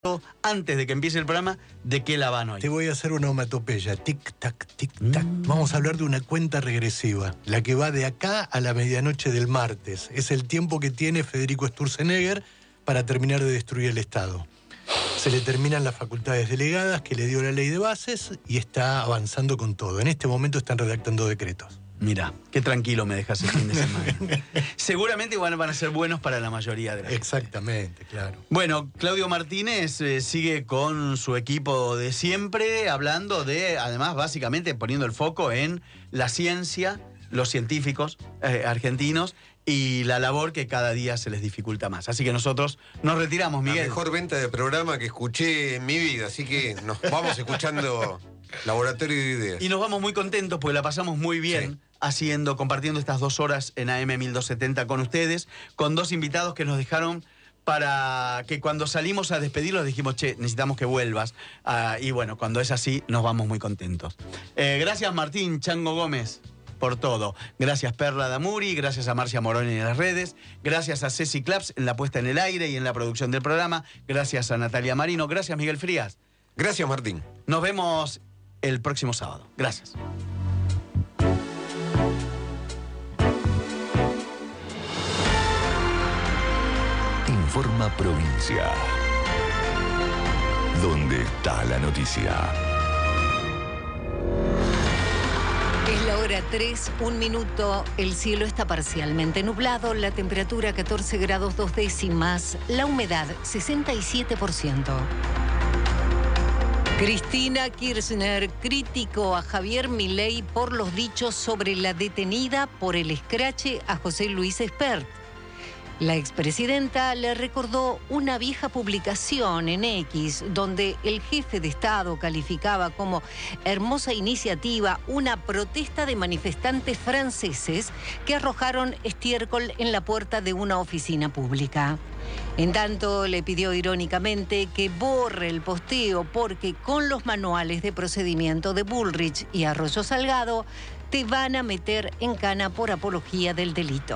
antes de que empiece el programa, ¿de qué la van hoy? Te voy a hacer una onomatopeya. Tic-tac, tic-tac. Vamos a hablar de una cuenta regresiva, la que va de acá a la medianoche del martes. Es el tiempo que tiene Federico Sturzenegger para terminar de destruir el Estado. Se le terminan las facultades delegadas que le dio la ley de bases y está avanzando con todo. En este momento están redactando decretos. Mira, qué tranquilo me dejas el fin de semana. Seguramente van a ser buenos para la mayoría de la gente. Exactamente, claro. Bueno, Claudio Martínez sigue con su equipo de siempre, hablando de, además, básicamente poniendo el foco en la ciencia, los científicos argentinos y la labor que cada día se les dificulta más. Así que nosotros nos retiramos, Miguel. La mejor venta de programa que escuché en mi vida, así que nos vamos escuchando Laboratorio de Ideas. Y nos vamos muy contentos porque la pasamos muy bien. Sí. Compartiendo estas 2 horas en AM 1270 con ustedes, con 2 invitados que nos dejaron para que cuando salimos a despedirlos dijimos, che, necesitamos que vuelvas. Y bueno, cuando es así, nos vamos muy contentos. Gracias Martín Chango Gómez por todo. Gracias Perla Damuri, gracias a Marcia Moroni en las redes, gracias a Ceci Claps en la puesta en el aire y en la producción del programa, gracias a Natalia Marino, gracias Miguel Frías. Gracias Martín. Nos vemos el próximo sábado. Gracias. Informa Provincia. ¿Dónde está la noticia? Es la hora 3, 1 minuto. El cielo está parcialmente nublado, la temperatura 14 grados 2 décimas, la humedad 67%. Cristina Kirchner criticó a Javier Milei por los dichos sobre la detenida por el escrache a José Luis Espert. La expresidenta le recordó una vieja publicación en X donde el jefe de Estado calificaba como hermosa iniciativa una protesta de manifestantes franceses que arrojaron estiércol en la puerta de una oficina pública. En tanto, le pidió irónicamente que borre el posteo porque con los manuales de procedimiento de Bullrich y Arroyo Salgado te van a meter en cana por apología del delito.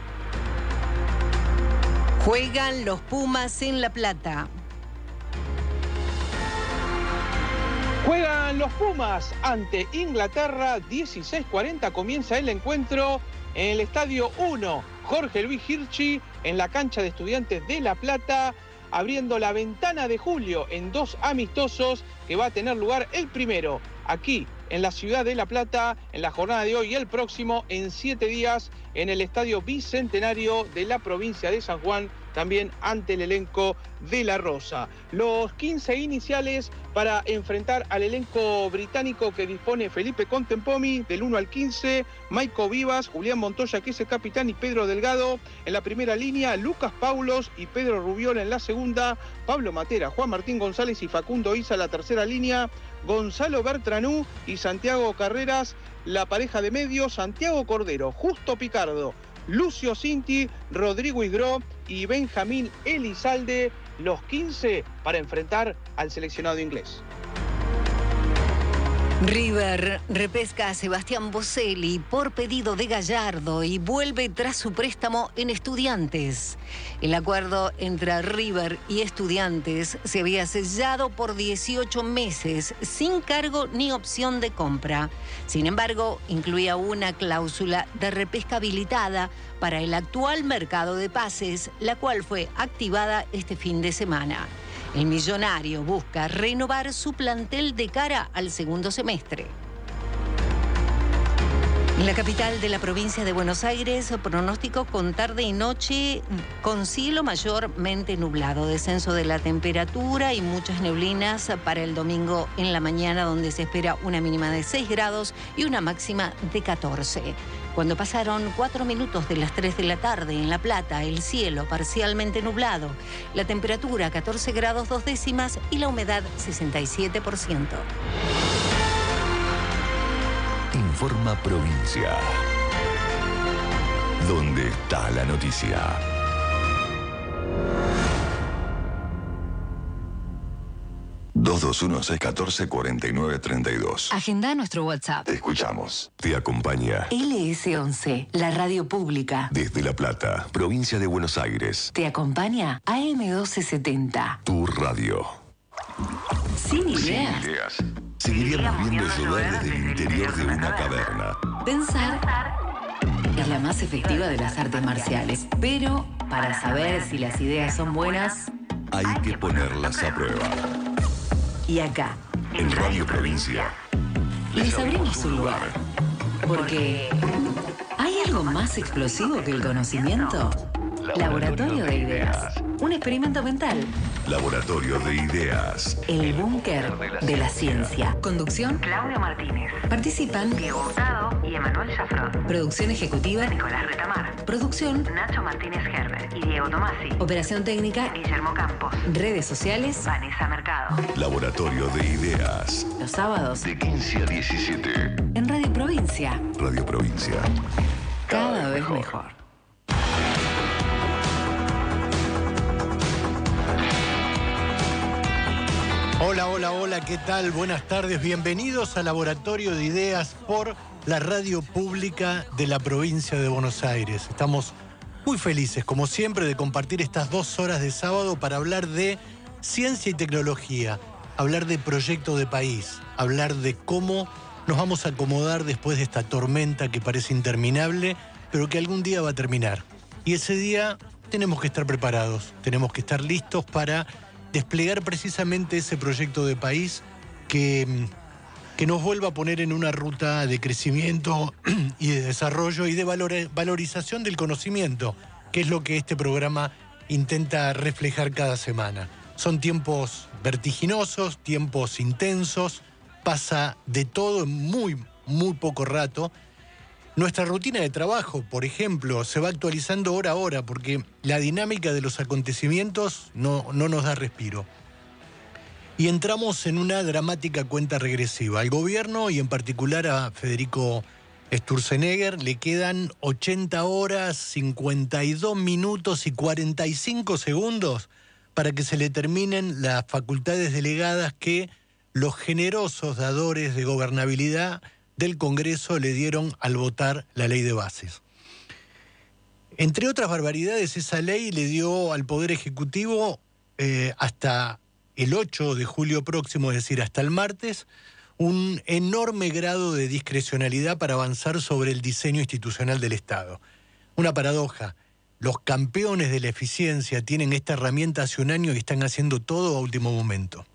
Juegan los Pumas en La Plata. Juegan los Pumas ante Inglaterra, 16:40 comienza el encuentro en el Estadio 1. Jorge Luis Hirschi en la cancha de Estudiantes de La Plata, abriendo la ventana de julio en 2 amistosos que va a tener lugar el primero aquí en la ciudad de La Plata en la jornada de hoy y el próximo en 7 días en el Estadio Bicentenario de la provincia de San Juan, también ante el elenco de La Rosa. Los 15 iniciales para enfrentar al elenco británico que dispone Felipe Contempomi del 1 al 15, Maico Vivas, Julián Montoya, que es el capitán, y Pedro Delgado en la primera línea, Lucas Paulos y Pedro Rubiola en la segunda, Pablo Matera, Juan Martín González y Facundo Isa en la tercera línea, Gonzalo Bertranú y Santiago Carreras, la pareja de medio, Santiago Cordero, Justo Picardo, Lucio Cinti, Rodrigo Isgró y Benjamín Elizalde, los 15 para enfrentar al seleccionado inglés. River repesca a Sebastián Boselli por pedido de Gallardo y vuelve tras su préstamo en Estudiantes. El acuerdo entre River y Estudiantes se había sellado por 18 meses sin cargo ni opción de compra. Sin embargo, incluía una cláusula de repesca habilitada para el actual mercado de pases, la cual fue activada este fin de semana. El millonario busca renovar su plantel de cara al segundo semestre. En la capital de la provincia de Buenos Aires, pronóstico con tarde y noche con cielo mayormente nublado, descenso de la temperatura y muchas neblinas para el domingo en la mañana, donde se espera una mínima de 6 grados y una máxima de 14. Cuando pasaron 4 minutos de las 3 de la tarde en La Plata, el cielo parcialmente nublado, la temperatura 14 grados 2 décimas y la humedad 67%. Informa Provincia. ¿Dónde está la noticia? 221-614-4932. Agenda nuestro WhatsApp. Te escuchamos. Te acompaña LS11, la radio pública. desde La Plata, provincia de Buenos Aires. Te acompaña AM1270. Tu radio. Sin ideas. Seguiríamos viendo llover desde el interior de una caverna. Pensar es la más efectiva de las artes marciales. Pero para saber si las ideas son buenas, Hay que ponerlas a prueba. y acá, En Radio Provincia. les abrimos un lugar. Porque ¿hay algo más explosivo que el conocimiento? Laboratorio de Ideas. Un experimento mental. Laboratorio de Ideas. El búnker de la ciencia. Conducción: Claudio Martínez. Participan Diego Hurtado y Emanuel Safrón. Producción ejecutiva: Nicolás Retamar. Producción: Nacho Martínez Gerber y Diego Tomasi. Operación técnica: Guillermo Campos. Redes sociales: Vanessa Mercado. Laboratorio de Ideas. Los sábados De 15 a 17. en Radio Provincia. Radio Provincia. Cada vez mejor. Hola, hola, hola, ¿qué tal? Buenas tardes, bienvenidos a Laboratorio de Ideas por la radio pública de la provincia de Buenos Aires. Estamos muy felices, como siempre, de compartir estas 2 horas de sábado para hablar de ciencia y tecnología, hablar de proyecto de país, hablar de cómo nos vamos a acomodar después de esta tormenta que parece interminable, pero que algún día va a terminar. Y ese día tenemos que estar preparados, tenemos que estar listos para desplegar precisamente ese proyecto de país que nos vuelva a poner en una ruta de crecimiento y de desarrollo y de valorización del conocimiento, que es lo que este programa intenta reflejar cada semana. Son tiempos vertiginosos, tiempos intensos, pasa de todo en muy, muy poco rato. Nuestra rutina de trabajo, por ejemplo, se va actualizando hora a hora porque la dinámica de los acontecimientos no nos da respiro. Y entramos en una dramática cuenta regresiva. Al gobierno y en particular a Federico Sturzenegger le quedan 80 horas, 52 minutos y 45 segundos para que se le terminen las facultades delegadas que los generosos dadores de gobernabilidad del Congreso le dieron al votar la ley de bases. Entre otras barbaridades, esa ley le dio al Poder Ejecutivo hasta el 8 de julio próximo, es decir, hasta el martes, un enorme grado de discrecionalidad para avanzar sobre el diseño institucional del Estado. Una paradoja. Los campeones de la eficiencia tienen esta herramienta hace un año y están haciendo todo a último momento.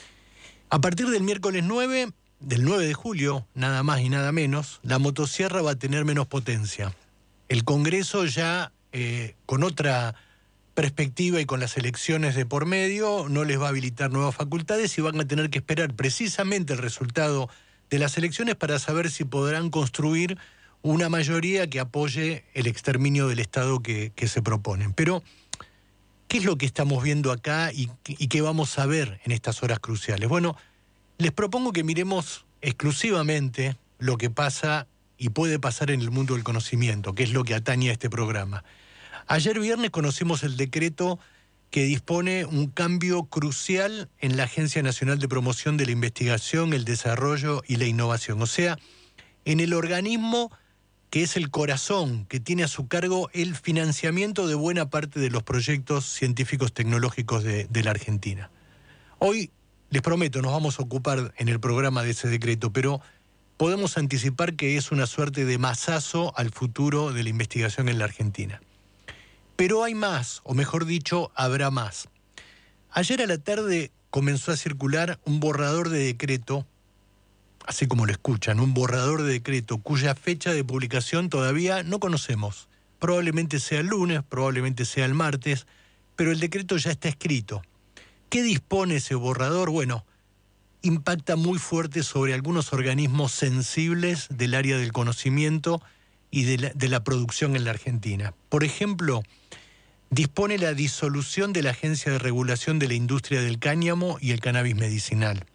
A partir del miércoles 9... Del 9 de julio, nada más y nada menos, la motosierra va a tener menos potencia. El Congreso ya, con otra perspectiva y con las elecciones de por medio, no les va a habilitar nuevas facultades y van a tener que esperar precisamente el resultado de las elecciones para saber si podrán construir una mayoría que apoye el exterminio del Estado que se proponen. Pero, ¿qué es lo que estamos viendo acá y qué vamos a ver en estas horas cruciales? Bueno, les propongo que miremos exclusivamente lo que pasa y puede pasar en el mundo del conocimiento, que es lo que atañe a este programa. Ayer viernes conocimos el decreto que dispone un cambio crucial en la Agencia Nacional de Promoción de la Investigación, el Desarrollo y la Innovación. O sea, en el organismo que es el corazón, que tiene a su cargo el financiamiento de buena parte de los proyectos científicos tecnológicos de la Argentina. Hoy, les prometo, nos vamos a ocupar en el programa de ese decreto, pero podemos anticipar que es una suerte de mazazo al futuro de la investigación en la Argentina. Pero hay más, o mejor dicho, habrá más. Ayer a la tarde comenzó a circular un borrador de decreto, así como lo escuchan, un borrador de decreto cuya fecha de publicación todavía no conocemos. Probablemente sea el lunes, probablemente sea el martes, pero el decreto ya está escrito. ¿Qué dispone ese borrador? Bueno, impacta muy fuerte sobre algunos organismos sensibles del área del conocimiento y de la producción en la Argentina. Por ejemplo, dispone la disolución de la Agencia de Regulación de la Industria del Cáñamo y el Cannabis Medicinal.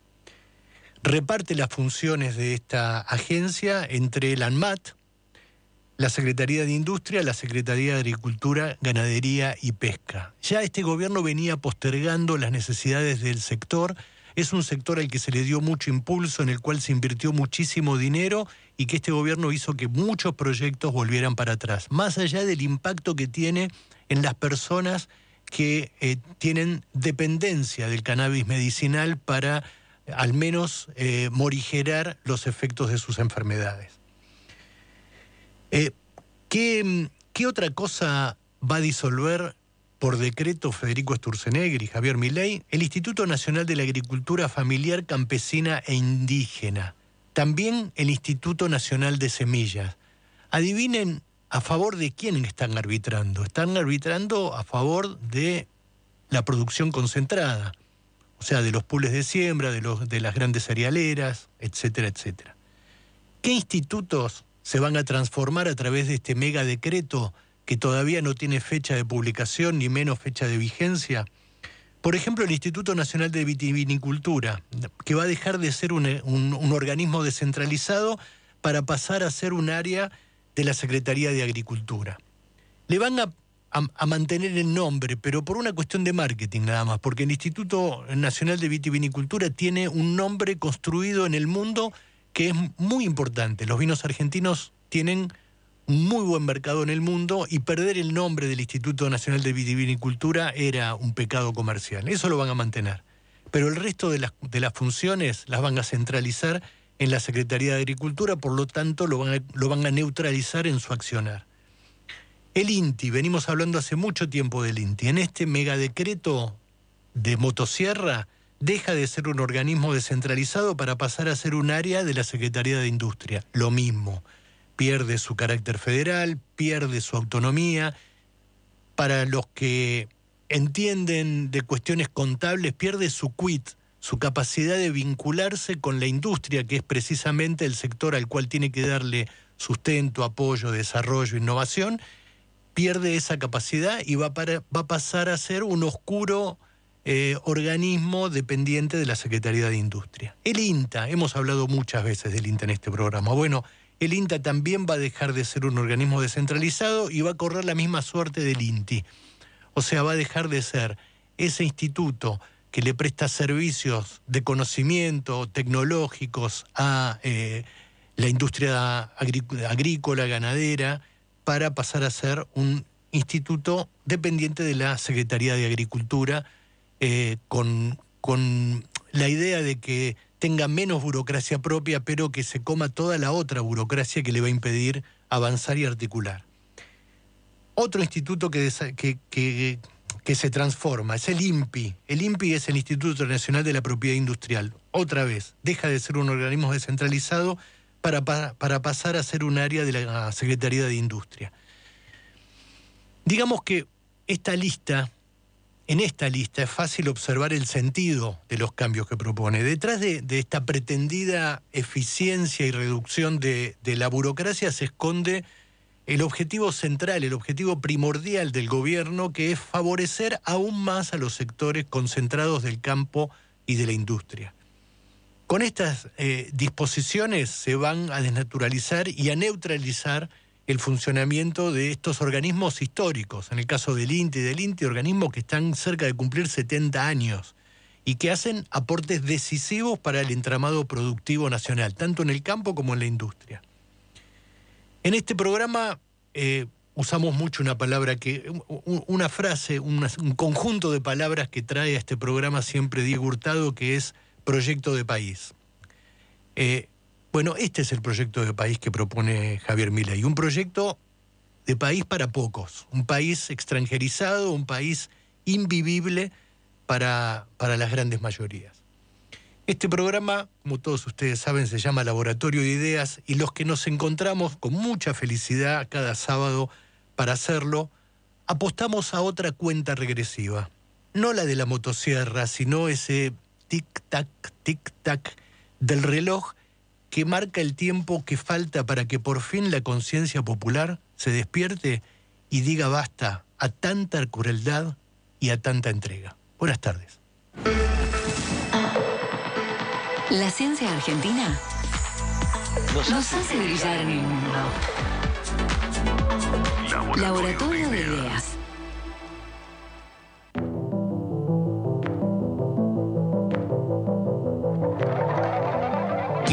Reparte las funciones de esta agencia entre el ANMAT, la Secretaría de Industria, la Secretaría de Agricultura, Ganadería y Pesca. Ya este gobierno venía postergando las necesidades del sector es un sector al que se le dio mucho impulso, en el cual se invirtió muchísimo dinero y que este gobierno hizo que muchos proyectos volvieran para atrás, más allá del impacto que tiene en las personas que tienen dependencia del cannabis medicinal para al menos morigerar los efectos de sus enfermedades. ¿Qué otra cosa va a disolver por decreto Federico Sturzenegger y Javier Milei? El Instituto Nacional de la Agricultura Familiar, Campesina e Indígena. También el Instituto Nacional de Semillas. Adivinen a favor de quién están arbitrando. Están arbitrando a favor de la producción concentrada, o sea, de los pools de siembra, de las grandes cerealeras, etcétera, etcétera. ¿Qué institutos se van a transformar a través de este mega decreto que todavía no tiene fecha de publicación ni menos fecha de vigencia? Por ejemplo, el Instituto Nacional de Vitivinicultura, que va a dejar de ser un organismo descentralizado para pasar a ser un área de la Secretaría de Agricultura. Le van a mantener el nombre, pero por una cuestión de marketing nada más, porque el Instituto Nacional de Vitivinicultura tiene un nombre construido en el mundo que es muy importante. Los vinos argentinos tienen un muy buen mercado en el mundo y perder el nombre del Instituto Nacional de Vitivinicultura era un pecado comercial. Eso lo van a mantener. Pero el resto de las funciones las van a centralizar en la Secretaría de Agricultura, por lo tanto lo van a neutralizar en su accionar. El INTI, venimos hablando hace mucho tiempo del INTI. En este megadecreto de motosierra deja de ser un organismo descentralizado para pasar a ser un área de la Secretaría de Industria. Lo mismo, pierde su carácter federal, pierde su autonomía. Para los que entienden de cuestiones contables, pierde su quit, su capacidad de vincularse con la industria, que es precisamente el sector al cual tiene que darle sustento, apoyo, desarrollo, innovación. Pierde esa capacidad y va a pasar a ser un oscuro organismo dependiente de la Secretaría de Industria. El INTA, hemos hablado muchas veces del INTA en este programa. Bueno, el INTA también va a dejar de ser un organismo descentralizado y va a correr la misma suerte del INTI. O sea, va a dejar de ser ese instituto que le presta servicios de conocimiento tecnológicos a la industria agrícola, ganadera, para pasar a ser un instituto dependiente de la Secretaría de Agricultura, con la idea de que tenga menos burocracia propia, pero que se coma toda la otra burocracia que le va a impedir avanzar y articular. Otro instituto que se transforma es el INPI. El INPI es el Instituto Nacional de la Propiedad Industrial. Otra vez, deja de ser un organismo descentralizado para pasar a ser un área de la Secretaría de Industria. Digamos que en esta lista es fácil observar el sentido de los cambios que propone. Detrás de esta pretendida eficiencia y reducción de la burocracia se esconde el objetivo central, el objetivo primordial del gobierno, que es favorecer aún más a los sectores concentrados del campo y de la industria. Con estas disposiciones se van a desnaturalizar y a neutralizar el funcionamiento de estos organismos históricos. En el caso del INTI, organismos que están cerca de cumplir 70 años y que hacen aportes decisivos para el entramado productivo nacional, tanto en el campo como en la industria. En este programa usamos mucho una palabra, una frase, un conjunto de palabras que trae a este programa siempre Diego Hurtado, que es proyecto de país. Bueno, este es el proyecto de país que propone Javier Milei, un proyecto de país para pocos, un país extranjerizado, un país invivible para las grandes mayorías. Este programa, como todos ustedes saben, se llama Laboratorio de Ideas, y los que nos encontramos con mucha felicidad cada sábado para hacerlo, apostamos a otra cuenta regresiva. No la de la motosierra, sino ese tic-tac, tic-tac del reloj que marca el tiempo que falta para que por fin la conciencia popular se despierte y diga basta a tanta crueldad y a tanta entrega. Buenas tardes. La ciencia argentina nos hace brillar en el mundo. Laboratorio de Ideas.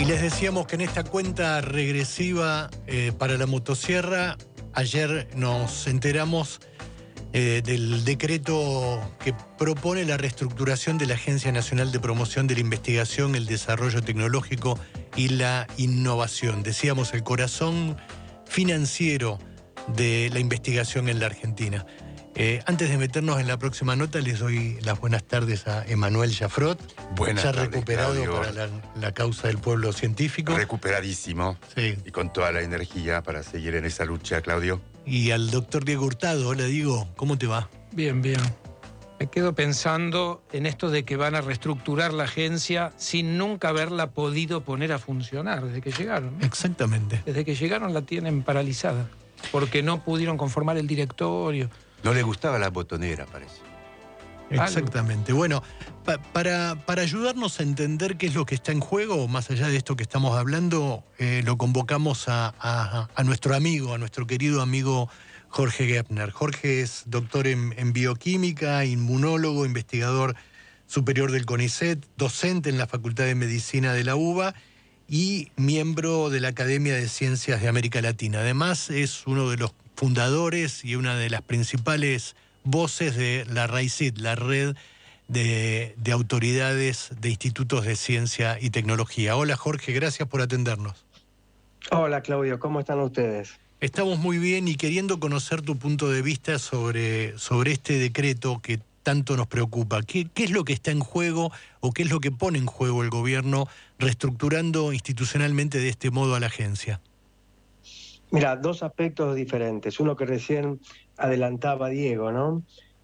les decíamos que en esta cuenta regresiva para la motosierra, ayer nos enteramos del decreto que propone la reestructuración de la Agencia Nacional de Promoción de la Investigación, el Desarrollo Tecnológico y la Innovación. Decíamos, el corazón financiero de la investigación en la Argentina. Antes de meternos en la próxima nota, les doy las buenas tardes a Emanuel Jafrot. Buenas ya tardes, recuperado Claudio. para la causa del pueblo científico. Recuperadísimo. Sí. Y con toda la energía para seguir en esa lucha, Claudio. Y al doctor Diego Hurtado. Hola, Diego, ¿cómo te va? Bien, bien. Me quedo pensando en esto de que van a reestructurar la agencia sin nunca haberla podido poner a funcionar desde que llegaron, ¿no? Exactamente. Desde que llegaron la tienen paralizada, porque no pudieron conformar el directorio. No le gustaba la botonera, parece. Exactamente. Bueno, para ayudarnos a entender qué es lo que está en juego, más allá de esto que estamos hablando, lo convocamos a nuestro amigo, a nuestro querido amigo Jorge Gepner. Jorge es doctor en bioquímica, inmunólogo, investigador superior del CONICET, docente en la Facultad de Medicina de la UBA y miembro de la Academia de Ciencias de América Latina. Además, es uno de los fundadores y una de las principales voces de la RAICIT, la red de autoridades de institutos de ciencia y tecnología. Hola Jorge, gracias por atendernos. Hola Claudio, ¿cómo están ustedes? Estamos muy bien y queriendo conocer tu punto de vista sobre este decreto que tanto nos preocupa. ¿Qué es lo que está en juego o qué es lo que pone en juego el gobierno reestructurando institucionalmente de este modo a la agencia? Mira, dos aspectos diferentes. Uno que recién adelantaba Diego, ¿no?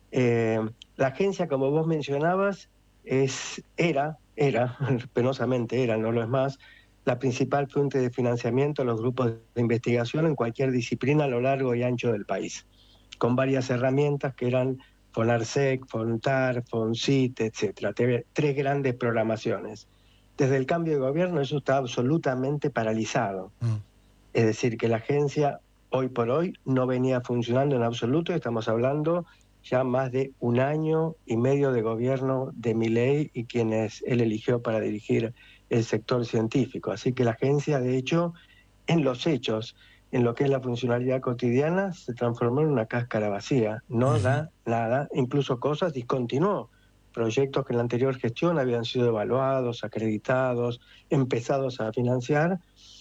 La agencia, como vos mencionabas, era, penosamente era, no lo es más, la principal fuente de financiamiento de los grupos de investigación en cualquier disciplina a lo largo y ancho del país, con varias herramientas que eran FONARSEC, FONTAR, FONCIT, etcétera. Tres grandes programaciones. Desde el cambio de gobierno eso está absolutamente paralizado. Es decir, que la agencia hoy por hoy no venía funcionando en absoluto. Estamos hablando ya más de 1 año y medio de gobierno de Milei y quienes él eligió para dirigir el sector científico. Así que la agencia, de hecho, en los hechos, en lo que es la funcionalidad cotidiana, se transformó en una cáscara vacía. No da nada, incluso cosas discontinuó. Proyectos que en la anterior gestión habían sido evaluados, acreditados, empezados a financiar,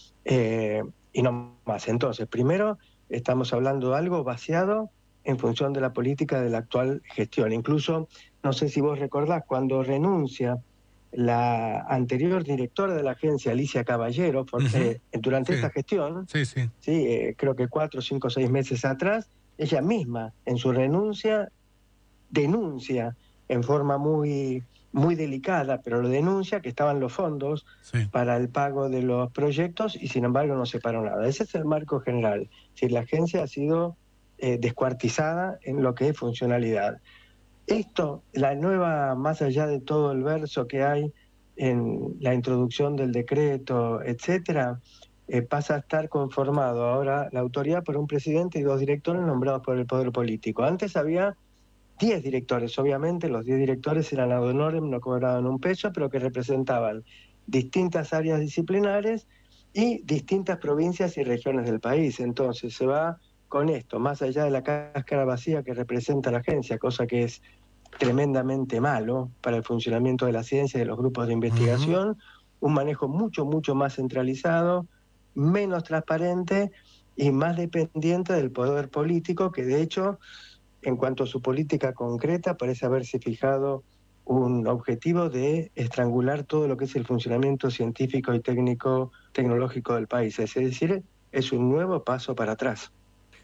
y no más. Entonces, primero, estamos hablando de algo vaciado en función de la política de la actual gestión. Incluso, no sé si vos recordás, cuando renuncia la anterior directora de la agencia, Alicia Caballero, durante esta gestión, creo que 4, 5, 6 meses atrás, ella misma, en su renuncia, denuncia en forma muy delicada, pero lo denuncia, que estaban los fondos para el pago de los proyectos y sin embargo no se paró nada. Ese es el marco general. Si la agencia ha sido descuartizada en lo que es funcionalidad. Esto, la nueva, más allá de todo el verso que hay en la introducción del decreto, etcétera, pasa a estar conformado ahora la autoridad por un presidente y 2 directores nombrados por el poder político. Antes había 10 directores, obviamente los 10 directores eran ad honorem, no cobraban un peso, pero que representaban distintas áreas disciplinares y distintas provincias y regiones del país. Entonces se va con esto, más allá de la cáscara vacía que representa la agencia, cosa que es tremendamente malo para el funcionamiento de la ciencia y de los grupos de investigación, un manejo mucho más centralizado, menos transparente y más dependiente del poder político, que de hecho, en cuanto a su política concreta, parece haberse fijado un objetivo de estrangular todo lo que es el funcionamiento científico y tecnológico del país. Es decir, es un nuevo paso para atrás.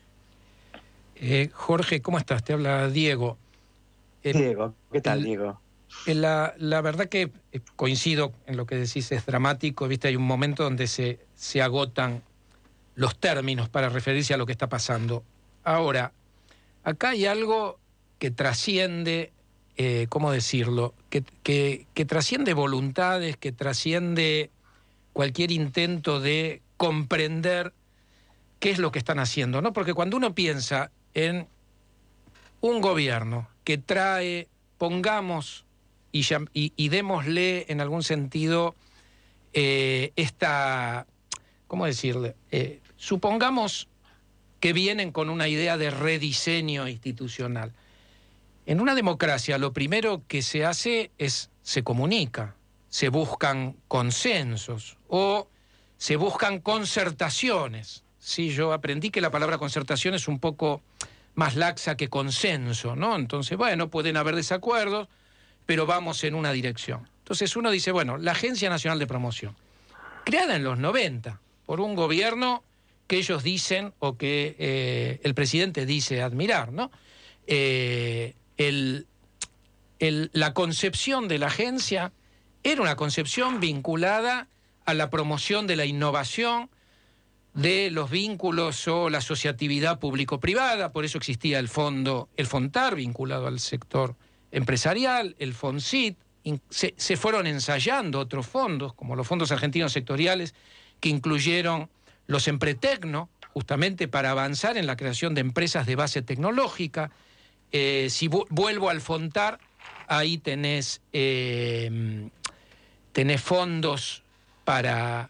Jorge, ¿cómo estás? Te habla Diego. Diego, ¿qué tal, Diego? La verdad que coincido en lo que decís, es dramático, ¿viste? Hay un momento donde se agotan los términos para referirse a lo que está pasando. Ahora, acá hay algo que trasciende, ¿cómo decirlo? Que trasciende voluntades, que trasciende cualquier intento de comprender qué es lo que están haciendo, ¿no? Porque cuando uno piensa en un gobierno que trae, pongamos y démosle en algún sentido ¿cómo decirle? Supongamos que vienen con una idea de rediseño institucional. En una democracia lo primero que se hace es se comunica, se buscan consensos o se buscan concertaciones. Sí, yo aprendí que la palabra concertación es un poco más laxa que consenso, ¿no? Entonces, bueno, pueden haber desacuerdos, pero vamos en una dirección. Entonces uno dice, bueno, la Agencia Nacional de Promoción, creada en los 90 por un gobierno que ellos dicen, o que el presidente dice admirar, ¿no? La concepción de la agencia era una concepción vinculada a la promoción de la innovación, de los vínculos o la asociatividad público-privada, por eso existía el fondo, el FONTAR, vinculado al sector empresarial, el FONCIT, se fueron ensayando otros fondos, como los fondos argentinos sectoriales, que incluyeron los Empretecno, justamente para avanzar en la creación de empresas de base tecnológica. Si vuelvo al FONTAR, ahí tenés fondos para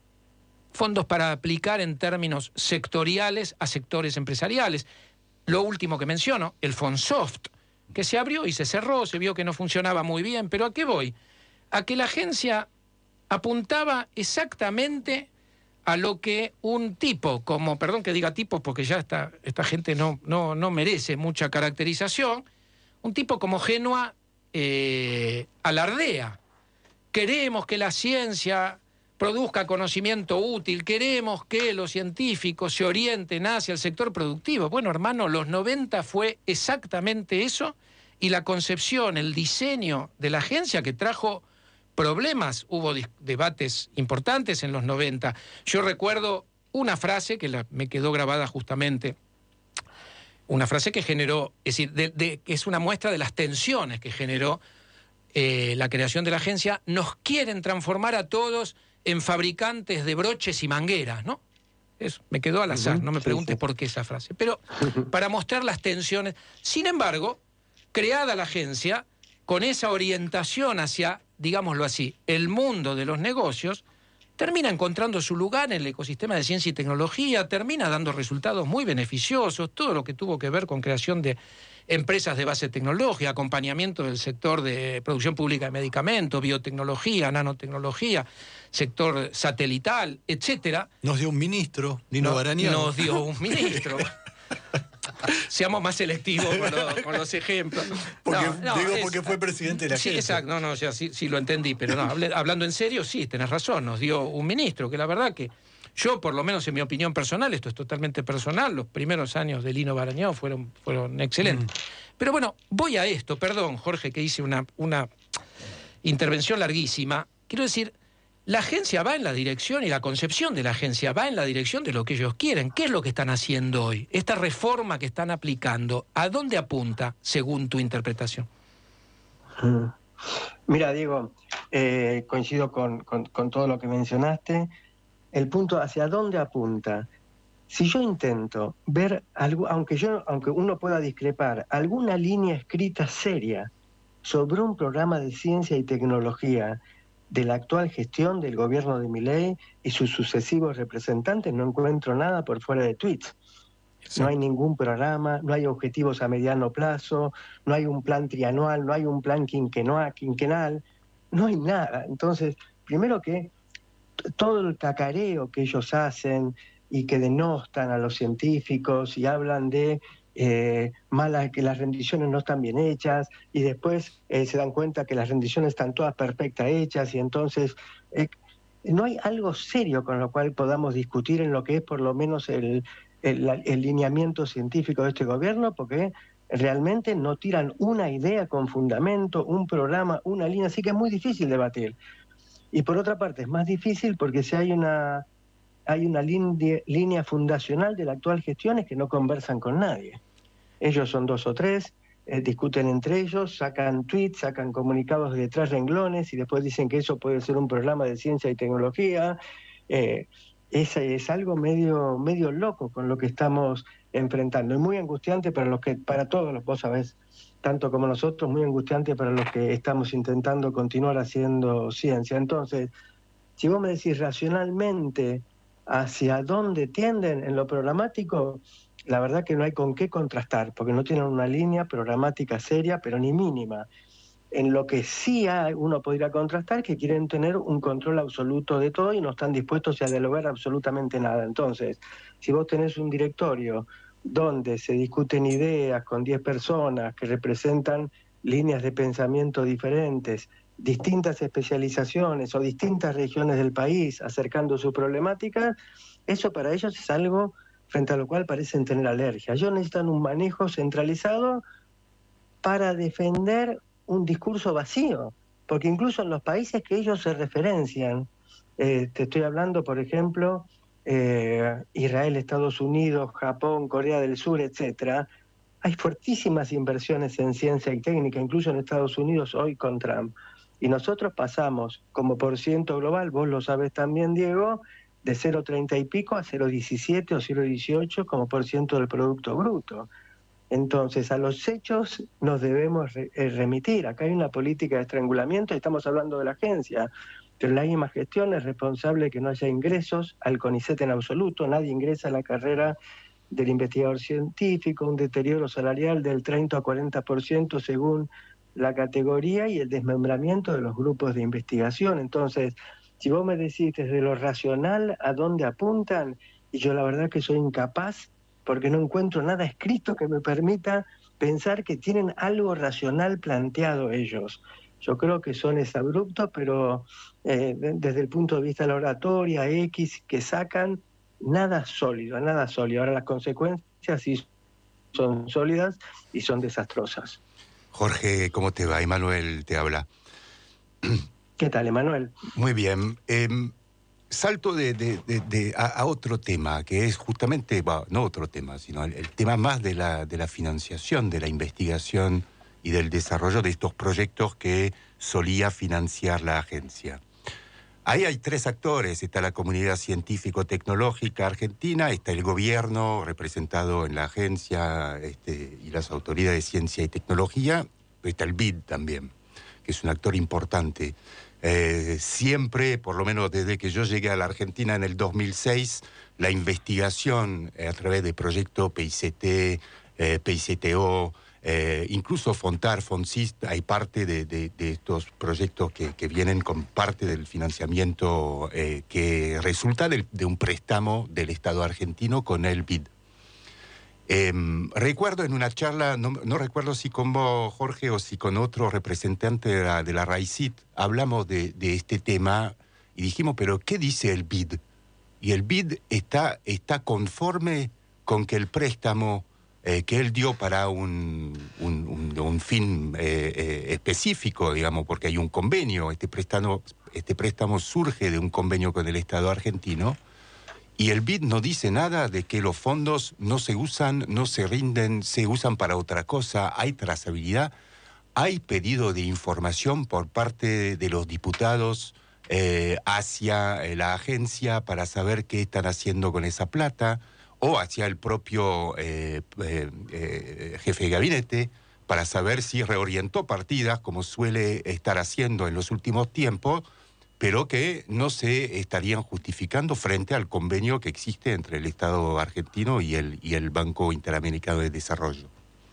aplicar en términos sectoriales a sectores empresariales. Lo último que menciono, el FONSOFT, que se abrió y se cerró, se vio que no funcionaba muy bien, pero ¿a qué voy? A que la agencia apuntaba exactamente a lo que un tipo, como, perdón que diga tipo porque ya esta gente no merece mucha caracterización, un tipo como Génoa alardea. Queremos que la ciencia produzca conocimiento útil, queremos que los científicos se orienten hacia el sector productivo. Bueno, hermano, los 90 fue exactamente eso, y la concepción, el diseño de la agencia que trajo problemas, hubo debates importantes en los 90. Yo recuerdo una frase que me quedó grabada justamente, una frase que generó, es decir, es una muestra de las tensiones que generó la creación de la agencia. Nos quieren transformar a todos en fabricantes de broches y mangueras, ¿no? Eso me quedó al azar, no me preguntes por qué esa frase. Pero para mostrar las tensiones. Sin embargo, creada la agencia, con esa orientación hacia, digámoslo así, el mundo de los negocios, termina encontrando su lugar en el ecosistema de ciencia y tecnología, termina dando resultados muy beneficiosos, todo lo que tuvo que ver con creación de empresas de base tecnológica, acompañamiento del sector de producción pública de medicamentos, biotecnología, nanotecnología, sector satelital, etcétera. Nos dio un ministro, Nino Barañao. Nos dio un ministro. Seamos más selectivos con los ejemplos. Porque fue presidente de la agencia. Sí, exacto, sí lo entendí, pero no, hablando en serio, sí, tenés razón, nos dio un ministro, que la verdad que yo, por lo menos en mi opinión personal, esto es totalmente personal, los primeros años de Lino Barañao fueron excelentes. Pero bueno, voy a esto, perdón, Jorge, que hice una intervención larguísima. Quiero decir, la agencia va en la dirección, y la concepción de la agencia va en la dirección de lo que ellos quieren. ¿Qué es lo que están haciendo hoy? Esta reforma que están aplicando, ¿a dónde apunta, según tu interpretación? Mira, Diego, coincido con todo lo que mencionaste. El punto hacia dónde apunta. Si yo intento ver algo, aunque uno pueda discrepar, alguna línea escrita seria sobre un programa de ciencia y tecnología de la actual gestión del gobierno de Milei y sus sucesivos representantes, no encuentro nada por fuera de tweets. No hay ningún programa, no hay objetivos a mediano plazo, no hay un plan trianual, no hay un plan quinquenal, no hay nada. Entonces, primero que todo el cacareo que ellos hacen y que denostan a los científicos y hablan de que las rendiciones no están bien hechas, y después se dan cuenta que las rendiciones están todas perfectas hechas, y entonces no hay algo serio con lo cual podamos discutir en lo que es por lo menos el lineamiento científico de este gobierno, porque realmente no tiran una idea con fundamento, un programa, una línea, así que es muy difícil debatir. Y por otra parte es más difícil porque si hay una línea fundacional de la actual gestión es que no conversan con nadie. Ellos son 2 o 3, discuten entre ellos, sacan tweets, sacan comunicados de 3 renglones y después dicen que eso puede ser un programa de ciencia y tecnología. Es algo medio loco con lo que estamos enfrentando. Es muy angustiante para todos, vos sabés, tanto como nosotros, muy angustiante para los que estamos intentando continuar haciendo ciencia. Entonces, Si vos me decís racionalmente hacia dónde tienden en lo programático, la verdad que no hay con qué contrastar, porque no tienen una línea programática seria, pero ni mínima. En lo que sí uno podría contrastar, que quieren tener un control absoluto de todo y no están dispuestos a dialogar absolutamente nada. Entonces, si vos tenés un directorio donde se discuten ideas con 10 personas que representan líneas de pensamiento diferentes, distintas especializaciones o distintas regiones del país acercando su problemática, eso para ellos es algo frente a lo cual parecen tener alergia. Ellos necesitan un manejo centralizado para defender un discurso vacío, porque incluso en los países que ellos se referencian, te estoy hablando, por ejemplo, Israel, Estados Unidos, Japón, Corea del Sur, etcétera, hay fuertísimas inversiones en ciencia y técnica, incluso en Estados Unidos hoy con Trump. Y nosotros pasamos como % global, vos lo sabés también, Diego, de 0,30 y pico a 0,17 o 0,18 como % del Producto Bruto. Entonces, a los hechos nos debemos remitir. Acá hay una política de estrangulamiento, estamos hablando de la agencia, pero la misma gestión es responsable de que no haya ingresos al CONICET en absoluto, nadie ingresa a la carrera del investigador científico, un deterioro salarial del 30 a 40% según la categoría y el desmembramiento de los grupos de investigación. Entonces, si vos me decís desde lo racional a dónde apuntan, y yo la verdad que soy incapaz, porque no encuentro nada escrito que me permita pensar que tienen algo racional planteado ellos. Yo creo que son exabruptos, pero desde el punto de vista de la oratoria X que sacan, nada sólido, nada sólido. Ahora las consecuencias sí son sólidas y son desastrosas. Jorge, ¿cómo te va? Emanuel te habla. ¿Qué tal, Emanuel? Muy bien. Salto a otro tema, que es justamente, no otro tema, sino el tema más de la financiación, de la investigación y del desarrollo de estos proyectos que solía financiar la agencia. Ahí hay 3 actores: está la comunidad científico-tecnológica argentina, está el gobierno representado en la agencia y las autoridades de ciencia y tecnología, está el BID también, que es un actor importante. Siempre, por lo menos desde que yo llegué a la Argentina en el 2006, la investigación a través de proyectos PICT, PICTO, incluso FONTAR, FONCIST, hay parte de estos proyectos que vienen con parte del financiamiento que resulta de un préstamo del Estado argentino con el BID. Recuerdo en una charla, no recuerdo si con vos, Jorge, o si con otro representante de la RAICIT, hablamos de este tema y dijimos, pero ¿qué dice el BID? Y el BID está conforme con que el préstamo que él dio para un fin específico, digamos, porque hay un convenio, este préstamo surge de un convenio con el Estado argentino. Y el BID no dice nada de que los fondos no se usan, no se rinden, se usan para otra cosa, hay trazabilidad, hay pedido de información por parte de los diputados hacia la agencia para saber qué están haciendo con esa plata, o hacia el propio jefe de gabinete para saber si reorientó partidas, como suele estar haciendo en los últimos tiempos, pero que no se estarían justificando frente al convenio que existe entre el Estado argentino y el Banco Interamericano de Desarrollo.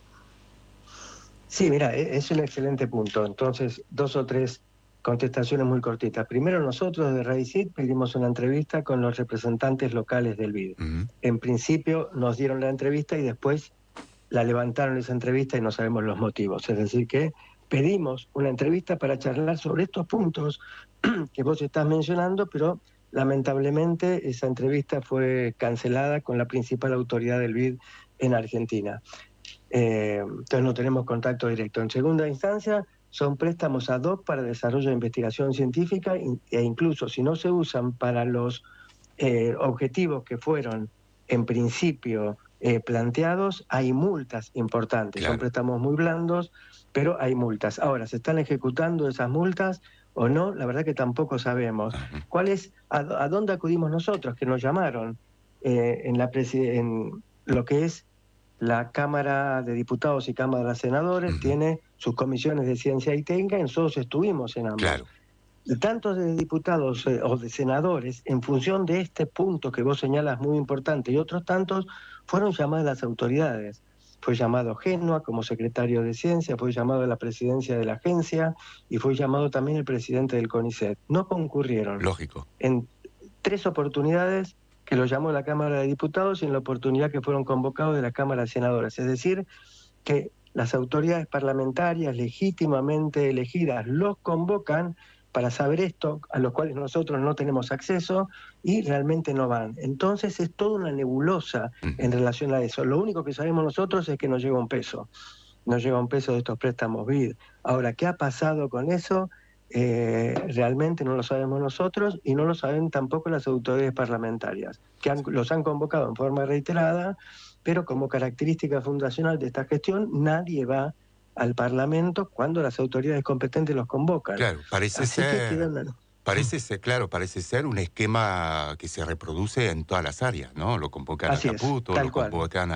Sí, mira, es un excelente punto. Entonces, 2 o 3 contestaciones muy cortitas. Primero, nosotros de RAICIT pedimos una entrevista con los representantes locales del BID. En principio nos dieron la entrevista y después la levantaron esa entrevista y no sabemos los motivos. Es decir que pedimos una entrevista para charlar sobre estos puntos que vos estás mencionando, pero lamentablemente esa entrevista fue cancelada con la principal autoridad del BID en Argentina. Entonces no tenemos contacto directo. En segunda instancia, son préstamos ad hoc para desarrollo de investigación científica e incluso si no se usan para los objetivos que fueron en principio planteados, hay multas importantes. Claro. Son préstamos muy blandos, pero hay multas. Ahora, ¿se están ejecutando esas multas o no? La verdad que tampoco sabemos. ¿Cuál es, a dónde acudimos nosotros? Que nos llamaron en lo que es la Cámara de Diputados y Cámara de Senadores, tiene sus comisiones de ciencia y técnica, y nosotros estuvimos en ambos. Claro. tanto de diputados o de senadores, en función de este punto que vos señalas muy importante y otros tantos, fueron llamadas las autoridades. Fue llamado Génova como secretario de Ciencia, fue llamado a la presidencia de la agencia y fue llamado también el presidente del CONICET. No concurrieron. Lógico. En 3 oportunidades que lo llamó la Cámara de Diputados y en la oportunidad que fueron convocados de la Cámara de Senadores. Es decir, que las autoridades parlamentarias legítimamente elegidas los convocan para saber esto, a los cuales nosotros no tenemos acceso y realmente no van. Entonces es toda una nebulosa en relación a eso. Lo único que sabemos nosotros es que nos llega un peso. Nos llega un peso de estos préstamos BID. Ahora, ¿qué ha pasado con eso? Realmente no lo sabemos nosotros y no lo saben tampoco las autoridades parlamentarias, que los han convocado en forma reiterada, pero como característica fundacional de esta gestión, nadie va al Parlamento cuando las autoridades competentes los convocan. Claro, parece ser un esquema que se reproduce en todas las áreas, ¿no? Lo convocan a Caputo, lo convocan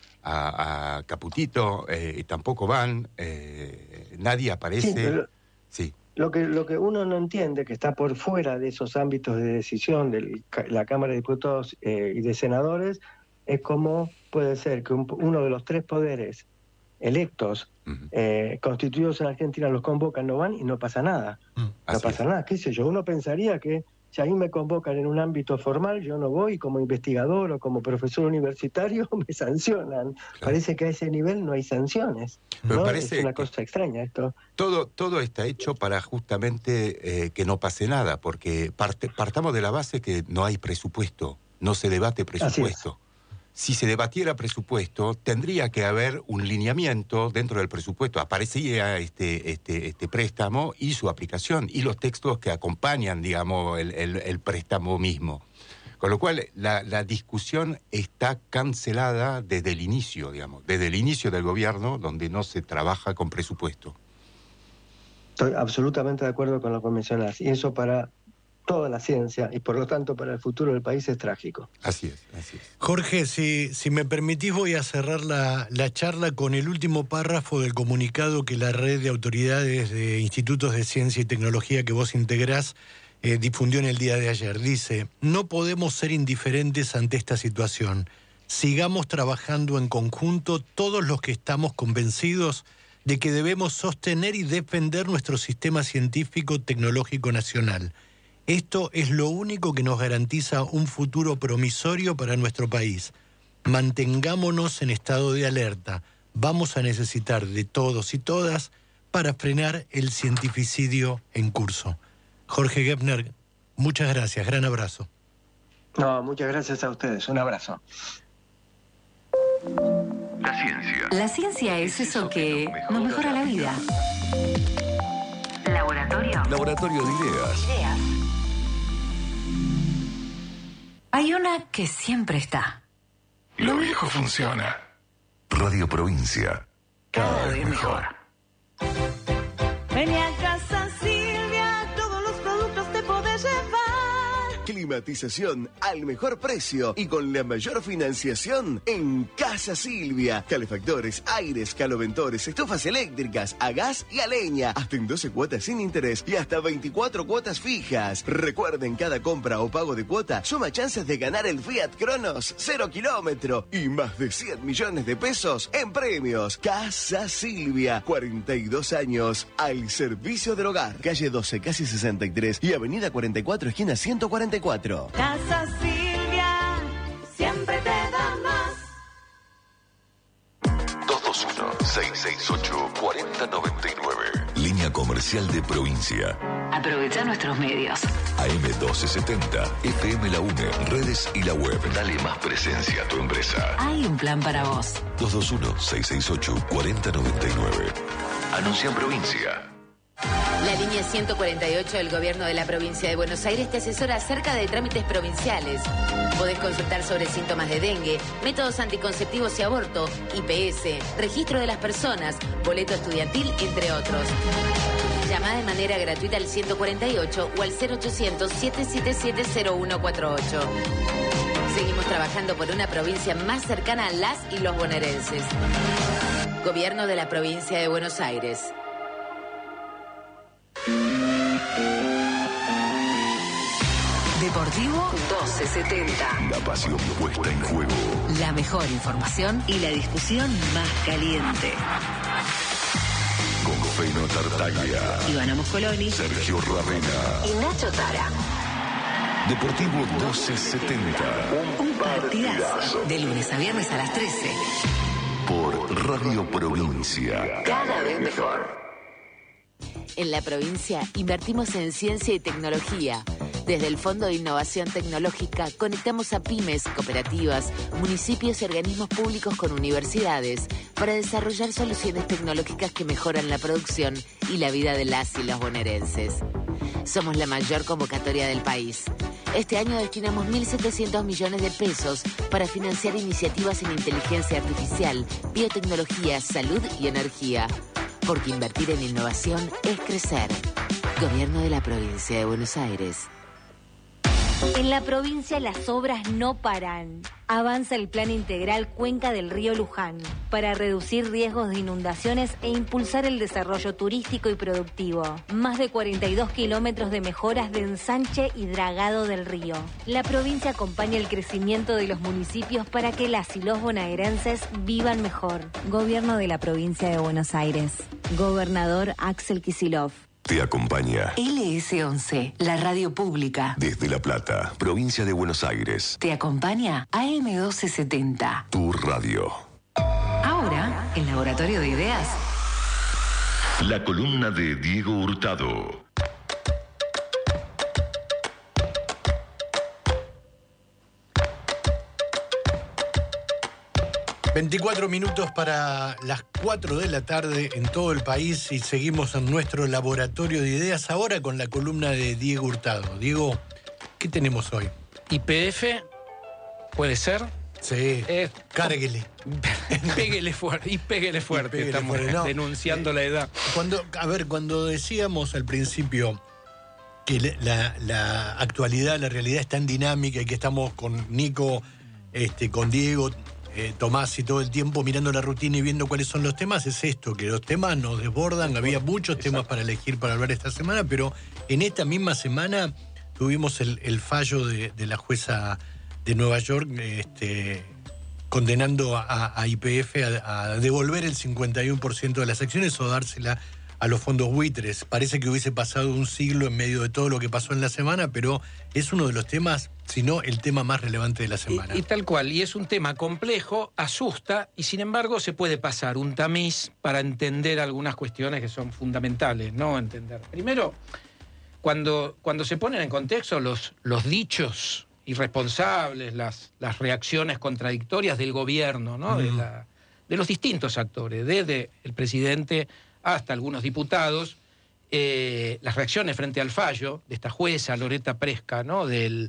a Caputito, y tampoco van, nadie aparece. Sí. Lo que uno no entiende, que está por fuera de esos ámbitos de decisión de la Cámara de Diputados y de Senadores, es cómo puede ser que uno de los 3 poderes electos, constituidos en Argentina, los convocan, no van y no pasa nada. No pasa nada, qué sé yo. Uno pensaría que si a mí me convocan en un ámbito formal, yo no voy, como investigador o como profesor universitario, me sancionan. Claro. Parece que a ese nivel no hay sanciones. ¿No? Es una cosa extraña esto. Todo está hecho para justamente que no pase nada, porque partamos de la base que no hay presupuesto, no se debate presupuesto. Si se debatiera presupuesto, tendría que haber un lineamiento dentro del presupuesto. Aparecería este préstamo y su aplicación, y los textos que acompañan, digamos, el préstamo mismo. Con lo cual, la discusión está cancelada desde el inicio, digamos, desde el inicio del gobierno, donde no se trabaja con presupuesto. Estoy absolutamente de acuerdo con lo que mencionás, y eso para toda la ciencia y por lo tanto para el futuro del país es trágico. Así es. Jorge, si me permitís, voy a cerrar la charla con el último párrafo del comunicado que la red de autoridades de institutos de ciencia y tecnología que vos integrás difundió en el día de ayer. Dice: no podemos ser indiferentes ante esta situación. Sigamos trabajando en conjunto todos los que estamos convencidos de que debemos sostener y defender nuestro sistema científico tecnológico nacional. Esto es lo único que nos garantiza un futuro promisorio para nuestro país. Mantengámonos en estado de alerta. Vamos a necesitar de todos y todas para frenar el cientificidio en curso. Jorge Gepner, muchas gracias. Gran abrazo. No, muchas gracias a ustedes. Un abrazo. La ciencia. La ciencia es eso que nos mejora la vida. Laboratorio de ideas. Hay una que siempre está. Lo viejo funciona. Radio Provincia. Cada vez mejor. Vení a Casa Silvia, todos los productos te podés llevar. Climatización al mejor precio y con la mayor financiación en Casa Silvia. Calefactores, aires, caloventores, estufas eléctricas, a gas y a leña. Hasta en 12 cuotas sin interés y hasta 24 cuotas fijas. Recuerden, cada compra o pago de cuota suma chances de ganar el Fiat Cronos 0 kilómetro y más de 100 millones de pesos en premios. Casa Silvia, 42 años al servicio del hogar. Calle 12, casi 63 y avenida 44, esquina 144. Casa Silvia, siempre te da más. 221-668-4099. Línea comercial de provincia. Aprovecha nuestros medios. AM1270, FM La UNE, redes y la web. Dale más presencia a tu empresa. Hay un plan para vos. 221-668-4099. Anuncia en provincia. La línea 148 del Gobierno de la Provincia de Buenos Aires te asesora acerca de trámites provinciales. Podés consultar sobre síntomas de dengue, métodos anticonceptivos y aborto, IPS, registro de las personas, boleto estudiantil, entre otros. Llama de manera gratuita al 148 o al 0800-777-0148. Seguimos trabajando por una provincia más cercana a las y los bonaerenses. Gobierno de la Provincia de Buenos Aires. Deportivo 1270. La pasión puesta en juego. La mejor información y la discusión más caliente. Con Feno Tartaglia, Ivana Moscoloni, Sergio Ravena y Nacho Tara. Deportivo 1270. Un partidazo. De lunes a viernes a las 13. Por Radio Provincia. Cada vez mejor. En la provincia invertimos en ciencia y tecnología. Desde el Fondo de Innovación Tecnológica conectamos a pymes, cooperativas, municipios y organismos públicos con universidades para desarrollar soluciones tecnológicas que mejoran la producción y la vida de las y los bonaerenses. Somos la mayor convocatoria del país. Este año destinamos 1.700 millones de pesos para financiar iniciativas en inteligencia artificial, biotecnología, salud y energía. Porque invertir en innovación es crecer. Gobierno de la Provincia de Buenos Aires. En la provincia las obras no paran. Avanza el Plan Integral Cuenca del Río Luján para reducir riesgos de inundaciones e impulsar el desarrollo turístico y productivo. Más de 42 kilómetros de mejoras de ensanche y dragado del río. La provincia acompaña el crecimiento de los municipios para que las y los bonaerenses vivan mejor. Gobierno de la Provincia de Buenos Aires. Gobernador Axel Kicillof. Te acompaña LS11, la radio pública. desde La Plata, provincia de Buenos Aires. Te acompaña AM1270. Tu radio. Ahora, el Laboratorio de Ideas. La columna de Diego Hurtado. ...24 minutos para las 4 de la tarde en todo el país... ...y seguimos en nuestro laboratorio de ideas... ...ahora con la columna de Diego Hurtado. Diego, ¿qué tenemos hoy? YPF, ¿puede ser? Sí, cárguele. Pégale fuerte, y pégale fuerte. Estamos denunciando la edad. Cuando decíamos al principio... ...que la actualidad, la realidad es tan dinámica... ...y que estamos con Nico, con Diego... Tomás y todo el tiempo mirando la rutina y viendo cuáles son los temas, es esto, que los temas nos desbordan, había muchos temas para elegir para hablar esta semana, pero en esta misma semana tuvimos el fallo de la jueza de Nueva York condenando a YPF a devolver el 51% de las acciones o dársela a los fondos buitres. Parece que hubiese pasado un siglo en medio de todo lo que pasó en la semana, pero es uno de los temas, si no el tema más relevante de la semana. Y tal cual, y es un tema complejo, asusta, y sin embargo se puede pasar un tamiz para entender algunas cuestiones que son fundamentales, ¿no? Entender. Primero, cuando se ponen en contexto los dichos irresponsables, las reacciones contradictorias del gobierno, ¿no? De los distintos actores, desde el presidente hasta algunos diputados, las reacciones frente al fallo de esta jueza, Loretta Presca, ¿no? de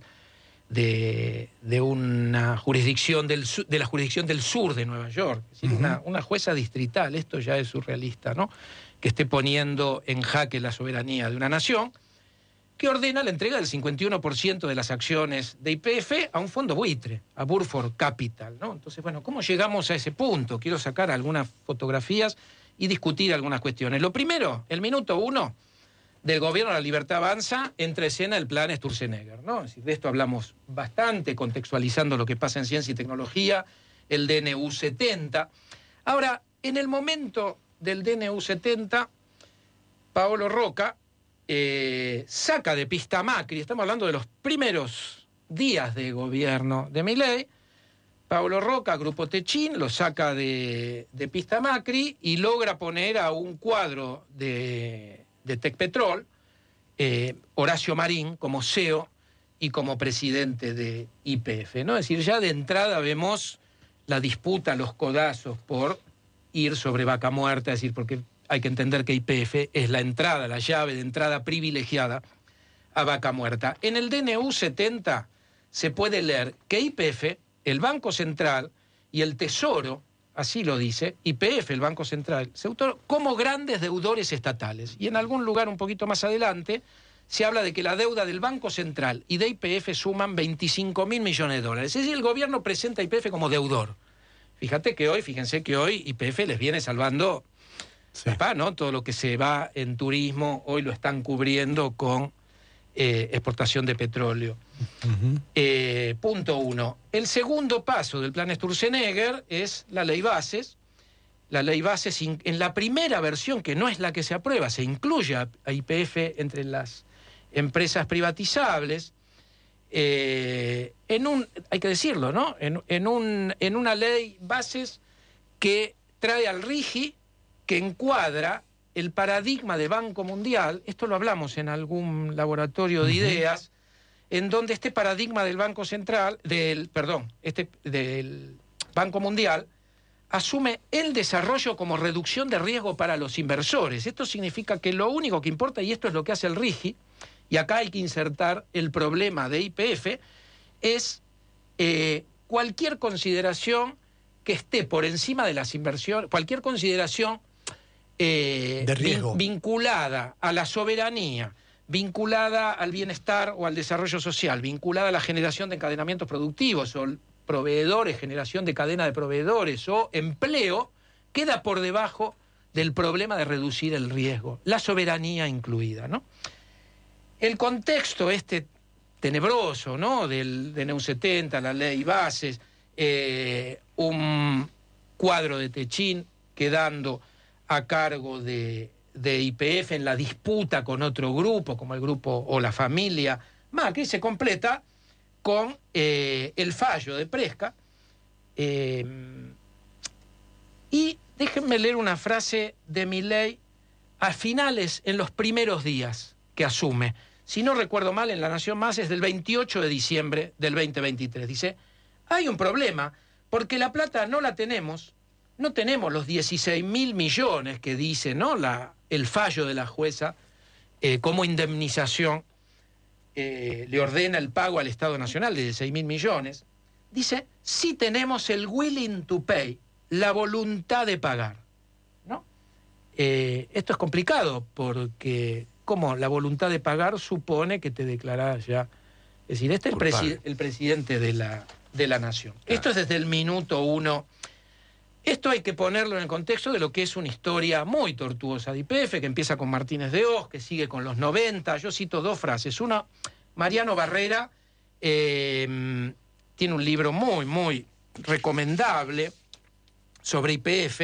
una jurisdicción de la jurisdicción del sur de Nueva York, es decir, una jueza distrital, esto ya es surrealista, ¿no? Que esté poniendo en jaque la soberanía de una nación, que ordena la entrega del 51% de las acciones de YPF a un fondo buitre, a Burford Capital, ¿no? Entonces, bueno, ¿cómo llegamos a ese punto? Quiero sacar algunas fotografías y discutir algunas cuestiones. Lo primero, el minuto 1 del gobierno de la Libertad Avanza, entra escena el plan Sturzenegger, ¿no? Es decir, de esto hablamos bastante, contextualizando lo que pasa en ciencia y tecnología, el DNU 70. Ahora, en el momento del DNU 70, Paolo Roca saca de pista a Macri, estamos hablando de los primeros días de gobierno de Milei. Paolo Roca, Grupo Techín, lo saca de pista a Macri y logra poner a un cuadro de Tecpetrol, Horacio Marín, como CEO y como presidente de YPF, ¿no? Es decir, ya de entrada vemos la disputa, los codazos por ir sobre vaca muerta, es decir, porque hay que entender que YPF es la entrada, la llave de entrada privilegiada a vaca muerta. En el DNU 70 se puede leer que YPF, el Banco Central y el Tesoro, así lo dice, YPF, el Banco Central, se autoró como grandes deudores estatales. Y en algún lugar un poquito más adelante se habla de que la deuda del Banco Central y de YPF suman 25.000 millones de dólares. Es decir, el gobierno presenta a YPF como deudor. Fíjense que hoy YPF les viene salvando, ¿no? Todo lo que se va en turismo, hoy lo están cubriendo con exportación de petróleo. Punto 1. El segundo paso del plan Sturzenegger es la ley bases. La ley bases, en la primera versión, que no es la que se aprueba, se incluye a YPF entre las empresas privatizables, hay que decirlo, ¿no? En una ley bases que trae al RIGI, que encuadra el paradigma de Banco Mundial. Esto lo hablamos en algún laboratorio de ideas, en donde este paradigma del Banco Central, del Banco Mundial, asume el desarrollo como reducción de riesgo para los inversores. Esto significa que lo único que importa, y esto es lo que hace el RIGI, y acá hay que insertar el problema de YPF, es cualquier consideración que esté por encima de las inversiones, cualquier consideración de riesgo, vinculada a la soberanía, vinculada al bienestar o al desarrollo social, vinculada a la generación de encadenamientos productivos o proveedores, generación de cadena de proveedores o empleo, queda por debajo del problema de reducir el riesgo, la soberanía incluida, ¿no? El contexto tenebroso, ¿no? de NEU 70, la ley bases, un cuadro de Techín quedando a cargo de YPF en la disputa con otro grupo, como el grupo o la familia Macri, se completa con el fallo de Presca. Y déjenme leer una frase de Milei a finales, en los primeros días que asume. Si no recuerdo mal, en La Nación Más es del 28 de diciembre del 2023. Dice, hay un problema, porque la plata no la tenemos, no tenemos los 16.000 millones que dice, ¿no? El fallo de la jueza como indemnización le ordena el pago al Estado Nacional de 16.000 millones. Dice, sí tenemos el willing to pay, la voluntad de pagar, ¿no? Esto es complicado porque, como la voluntad de pagar supone que te declarás ya. Es decir, este es el presidente de la nación. Claro. Esto es desde el minuto 1. Esto hay que ponerlo en el contexto de lo que es una historia muy tortuosa de YPF, que empieza con Martínez de Hoz, que sigue con los 90. Yo cito dos frases. Una, Mariano Barrera tiene un libro muy, muy recomendable sobre YPF.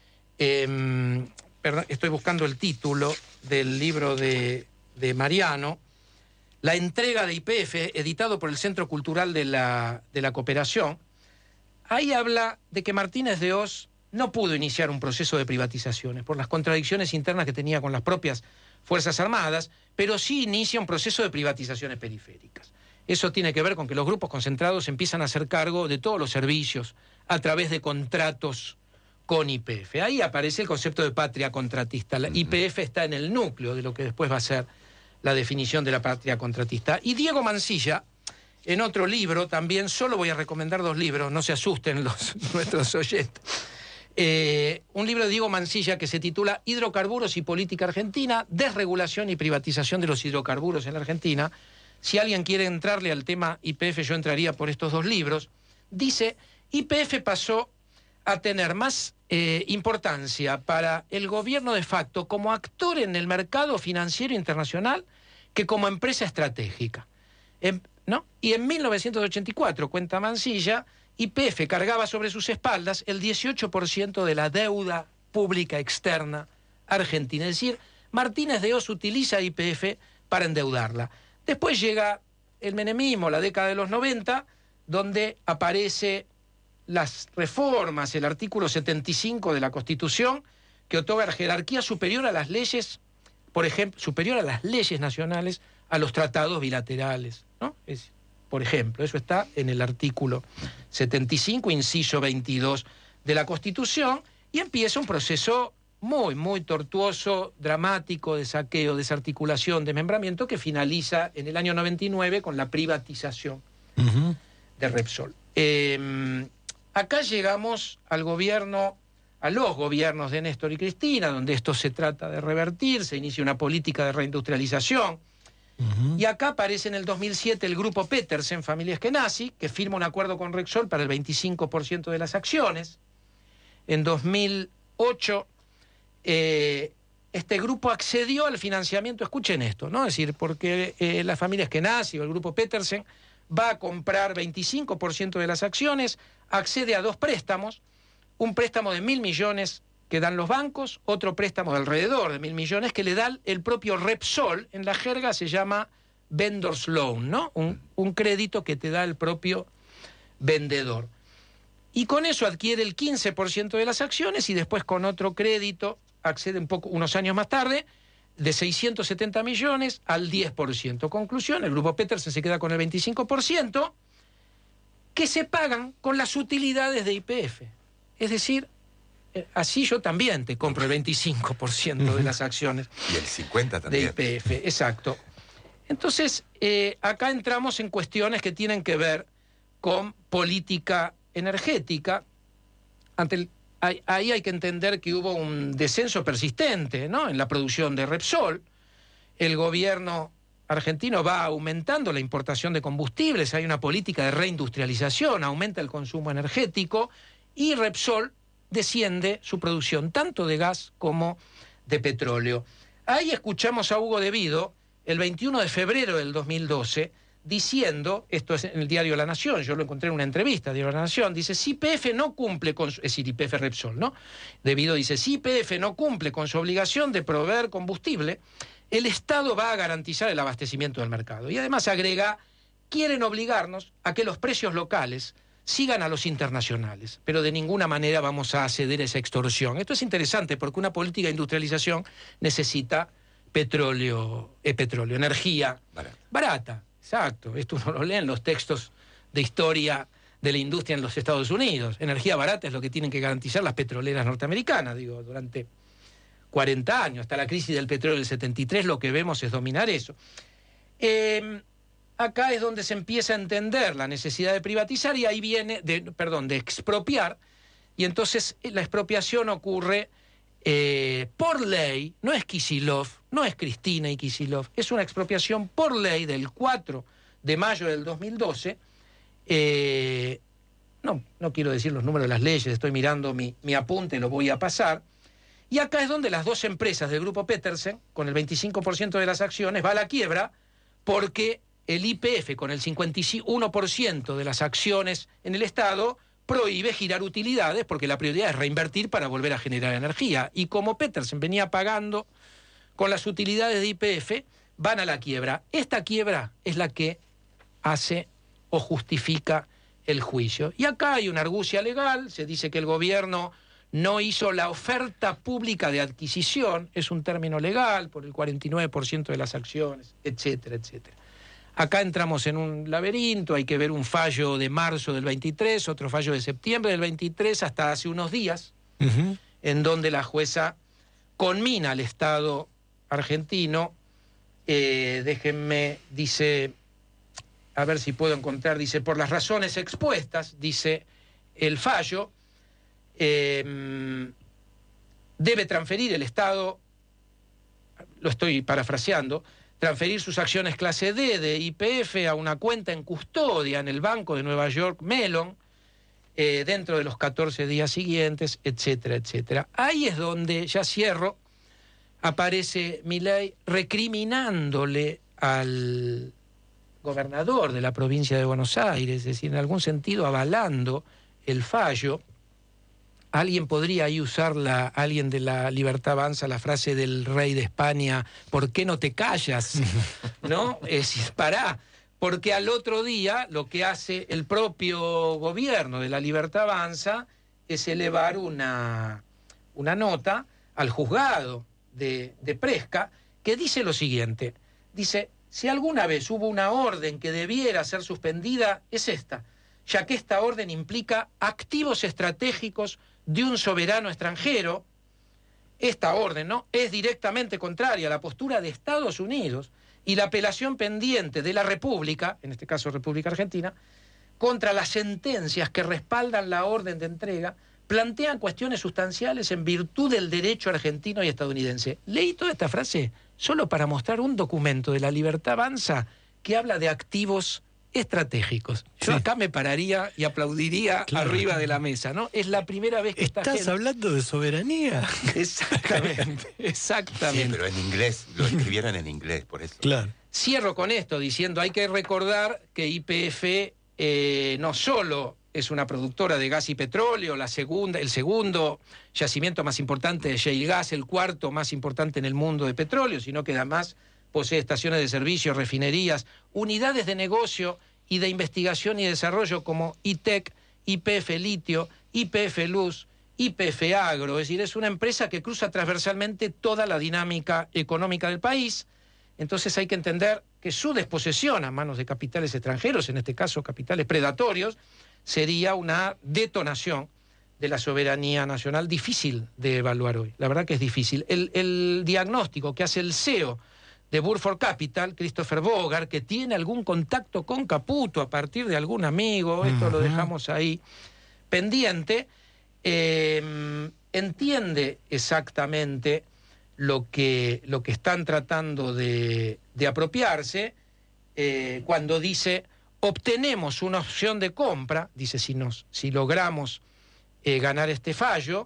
Perdón, estoy buscando el título del libro de Mariano. La entrega de YPF, editado por el Centro Cultural de la Cooperación. Ahí habla de que Martínez de Hoz no pudo iniciar un proceso de privatizaciones por las contradicciones internas que tenía con las propias Fuerzas Armadas, pero sí inicia un proceso de privatizaciones periféricas. Eso tiene que ver con que los grupos concentrados empiezan a hacer cargo de todos los servicios a través de contratos con YPF. Ahí aparece el concepto de patria contratista. La YPF está en el núcleo de lo que después va a ser la definición de la patria contratista. Y Diego Mansilla, en otro libro, también solo voy a recomendar dos libros, no se asusten nuestros oyentes. Un libro de Diego Mansilla que se titula Hidrocarburos y Política Argentina, Desregulación y Privatización de los Hidrocarburos en la Argentina. Si alguien quiere entrarle al tema YPF, yo entraría por estos dos libros. Dice, YPF pasó a tener más importancia para el gobierno de facto como actor en el mercado financiero internacional que como empresa estratégica. ¿No? Y en 1984, cuenta Mansilla, YPF cargaba sobre sus espaldas el 18% de la deuda pública externa argentina. Es decir, Martínez de Hoz utiliza YPF para endeudarla. Después llega el menemismo, la década de los 90, donde aparece las reformas, el artículo 75 de la Constitución, que otorga jerarquía superior a las leyes, por ejemplo, superior a las leyes nacionales, a los tratados bilaterales, ¿no? Por ejemplo, eso está en el artículo 75, inciso 22 de la Constitución, y empieza un proceso muy, muy tortuoso, dramático, de saqueo, desarticulación, desmembramiento, que finaliza en el año 99 con la privatización de Repsol. Acá llegamos al gobierno, a los gobiernos de Néstor y Cristina, donde esto se trata de revertir, se inicia una política de reindustrialización. Y acá aparece en el 2007 el grupo Petersen, Familia Eskenazi, que firma un acuerdo con Repsol para el 25% de las acciones. En 2008 este grupo accedió al financiamiento, escuchen esto, ¿no? Es decir, porque las familias Kenazi o el grupo Petersen va a comprar 25% de las acciones, accede a 2 préstamos, un préstamo de 1.000 millones que dan los bancos, otro préstamo de alrededor de 1.000 millones que le da el propio Repsol, en la jerga se llama vendor's loan, ¿no? Un crédito que te da el propio vendedor. Y con eso adquiere el 15% de las acciones y después con otro crédito accede unos años más tarde, de 670 millones al 10%. Conclusión, el grupo Petersen se queda con el 25%, que se pagan con las utilidades de YPF. Es decir, así yo también te compro el 25% de las acciones. Y el 50% también. De YPF, exacto. Entonces, acá entramos en cuestiones que tienen que ver con política energética. Ahí hay que entender que hubo un descenso persistente, ¿no?, en la producción de Repsol. El gobierno argentino va aumentando la importación de combustibles, hay una política de reindustrialización, aumenta el consumo energético y Repsol desciende su producción tanto de gas como de petróleo. Ahí escuchamos a Hugo De Vido el 21 de febrero del 2012 diciendo, esto es en el diario La Nación, yo lo encontré en una entrevista, diario La Nación, dice, si YPF no cumple con, es decir, YPF Repsol, ¿no? De Vido dice, si YPF no cumple con su obligación de proveer combustible, el Estado va a garantizar el abastecimiento del mercado. Y además agrega, quieren obligarnos a que los precios locales sigan a los internacionales, pero de ninguna manera vamos a ceder a esa extorsión. Esto es interesante porque una política de industrialización necesita petróleo, energía barata. Exacto, esto uno lo lee en los textos de historia de la industria en los Estados Unidos. Energía barata es lo que tienen que garantizar las petroleras norteamericanas, digo, durante 40 años, hasta la crisis del petróleo del 73, lo que vemos es dominar eso. Acá es donde se empieza a entender la necesidad de privatizar y ahí viene, de expropiar, y entonces la expropiación ocurre por ley, no es Kicillof, no es Cristina y Kicillof, es una expropiación por ley del 4 de mayo del 2012. No quiero decir los números de las leyes, estoy mirando mi apunte, lo voy a pasar. Y acá es donde las 2 empresas del grupo Petersen, con el 25% de las acciones, va a la quiebra porque el YPF, con el 51% de las acciones en el Estado, prohíbe girar utilidades porque la prioridad es reinvertir para volver a generar energía. Y como Petersen venía pagando con las utilidades de YPF, van a la quiebra. Esta quiebra es la que hace o justifica el juicio. Y acá hay una argucia legal, se dice que el gobierno no hizo la oferta pública de adquisición, es un término legal, por el 49% de las acciones, etcétera, etcétera. Acá entramos en un laberinto, hay que ver un fallo de marzo del 23, otro fallo de septiembre del 23, hasta hace unos días, en donde la jueza conmina al Estado argentino, déjenme, dice, a ver si puedo encontrar, dice, por las razones expuestas, dice el fallo, debe transferir el Estado, lo estoy parafraseando, transferir sus acciones clase D de YPF a una cuenta en custodia en el Banco de Nueva York, Mellon, dentro de los 14 días siguientes, etcétera, etcétera. Ahí es donde, ya cierro, aparece Milei recriminándole al gobernador de la provincia de Buenos Aires, es decir, en algún sentido avalando el fallo. Alguien podría ahí usar, alguien de la Libertad Avanza, la frase del rey de España, ¿por qué no te callas? ¿No? Es decir, pará, porque al otro día lo que hace el propio gobierno de la Libertad Avanza es elevar una nota al juzgado de Presca que dice lo siguiente, dice, si alguna vez hubo una orden que debiera ser suspendida, es esta, ya que esta orden implica activos estratégicos de un soberano extranjero. Esta orden, ¿no?, es directamente contraria a la postura de Estados Unidos y la apelación pendiente de la República, en este caso República Argentina, contra las sentencias que respaldan la orden de entrega, plantean cuestiones sustanciales en virtud del derecho argentino y estadounidense. Leí toda esta frase solo para mostrar un documento de la Libertad Avanza que habla de activos estratégicos. Yo acá me pararía y aplaudiría arriba de la mesa, ¿no? Es la primera vez que ¿Estás hablando de soberanía? Exactamente, exactamente. Sí, pero en inglés, lo escribieron en inglés, por eso. Claro. Cierro con esto diciendo, hay que recordar que YPF no solo es una productora de gas y petróleo, el segundo yacimiento más importante de shale gas, el cuarto más importante en el mundo de petróleo, sino que además posee estaciones de servicio, refinerías, unidades de negocio y de investigación y desarrollo como ITEC, YPF Litio, YPF Luz, YPF Agro. Es decir, es una empresa que cruza transversalmente toda la dinámica económica del país. Entonces hay que entender que su desposesión a manos de capitales extranjeros, en este caso capitales predatorios, sería una detonación de la soberanía nacional difícil de evaluar hoy. La verdad que es difícil. El diagnóstico que hace el CEO de Burford Capital, Christopher Bogart, que tiene algún contacto con Caputo a partir de algún amigo, esto lo dejamos ahí pendiente, entiende exactamente lo que están tratando de apropiarse cuando dice, obtenemos una opción de compra, dice, si logramos ganar este fallo,